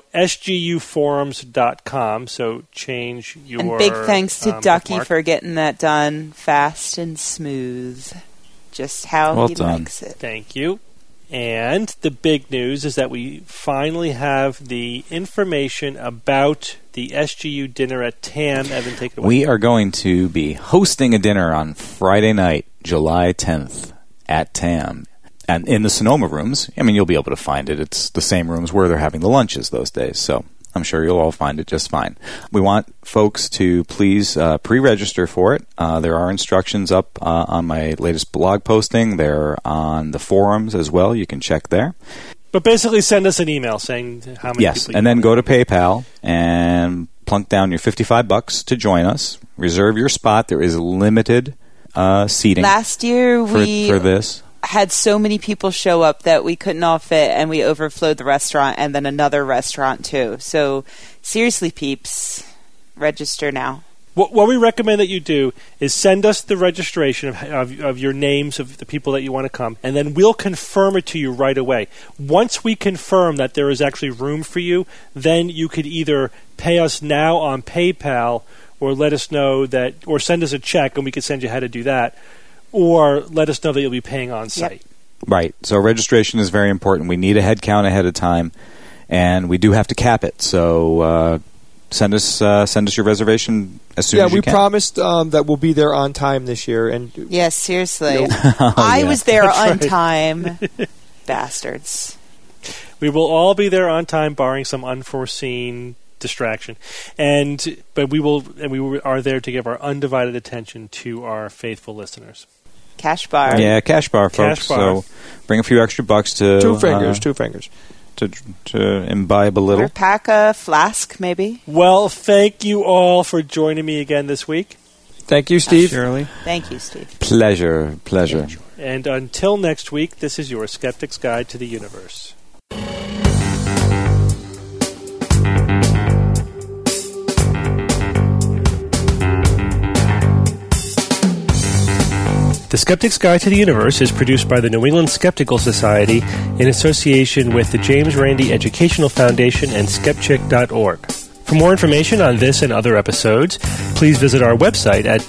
sguforums.com, so change your... And big thanks to Ducky for getting that done fast and smooth. Just how he likes it. Thank you. And the big news is that we finally have the information about the SGU dinner at TAM. Evan, take it away. We are going to be hosting a dinner on Friday night, July 10th, at TAM. And in the Sonoma rooms, you'll be able to find it. It's the same rooms where they're having the lunches those days, so I'm sure you'll all find it just fine. We want folks to please pre-register for it. There are instructions up on my latest blog posting. They're on the forums as well. You can check there. But basically send us an email saying how many people and then go to PayPal and plunk down your $55 to join us. Reserve your spot. There is limited seating. Last year for this. Had so many people show up that we couldn't all fit, and we overflowed the restaurant and then another restaurant too. So seriously, peeps, register now. What we recommend that you do is send us the registration of your names of the people that you want to come, and then we'll confirm it to you right away. Once we confirm that there is actually room for you, then you could either pay us now on PayPal or let us know that, or send us a check and we could send you how to do that, or let us know that you'll be paying on site. Yep. Right. So registration is very important. We need a head count ahead of time, and we do have to cap it. So send us your reservation as soon as you can. Yeah, we promised that we'll be there on time this year. And yes, seriously. I was there on time. Bastards. We will all be there on time, barring some unforeseen distraction, but we are there to give our undivided attention to our faithful listeners. Cash bar. Yeah, cash bar, folks. Cash bar. So bring a few extra bucks to... Two fingers. To imbibe a little. Or pack a flask, maybe. Well, thank you all for joining me again this week. Thank you, Steve. Shirley. Thank you, Steve. Pleasure. And until next week, this is your Skeptic's Guide to the Universe. The Skeptic's Guide to the Universe is produced by the New England Skeptical Society in association with the James Randi Educational Foundation and Skepchick.org. For more information on this and other episodes, please visit our website at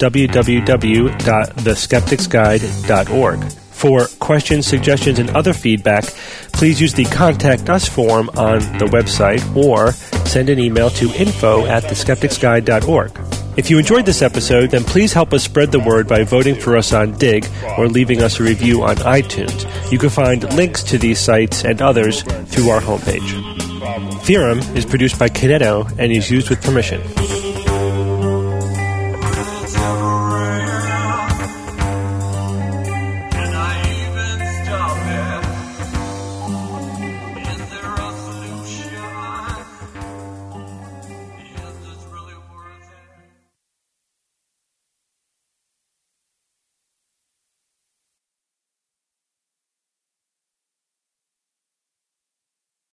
www.theskepticsguide.org. For questions, suggestions, and other feedback, please use the Contact Us form on the website or send an email to info@theskepticsguide.org. If you enjoyed this episode, then please help us spread the word by voting for us on Dig or leaving us a review on iTunes. You can find links to these sites and others through our homepage. Theorem is produced by Kineto and is used with permission.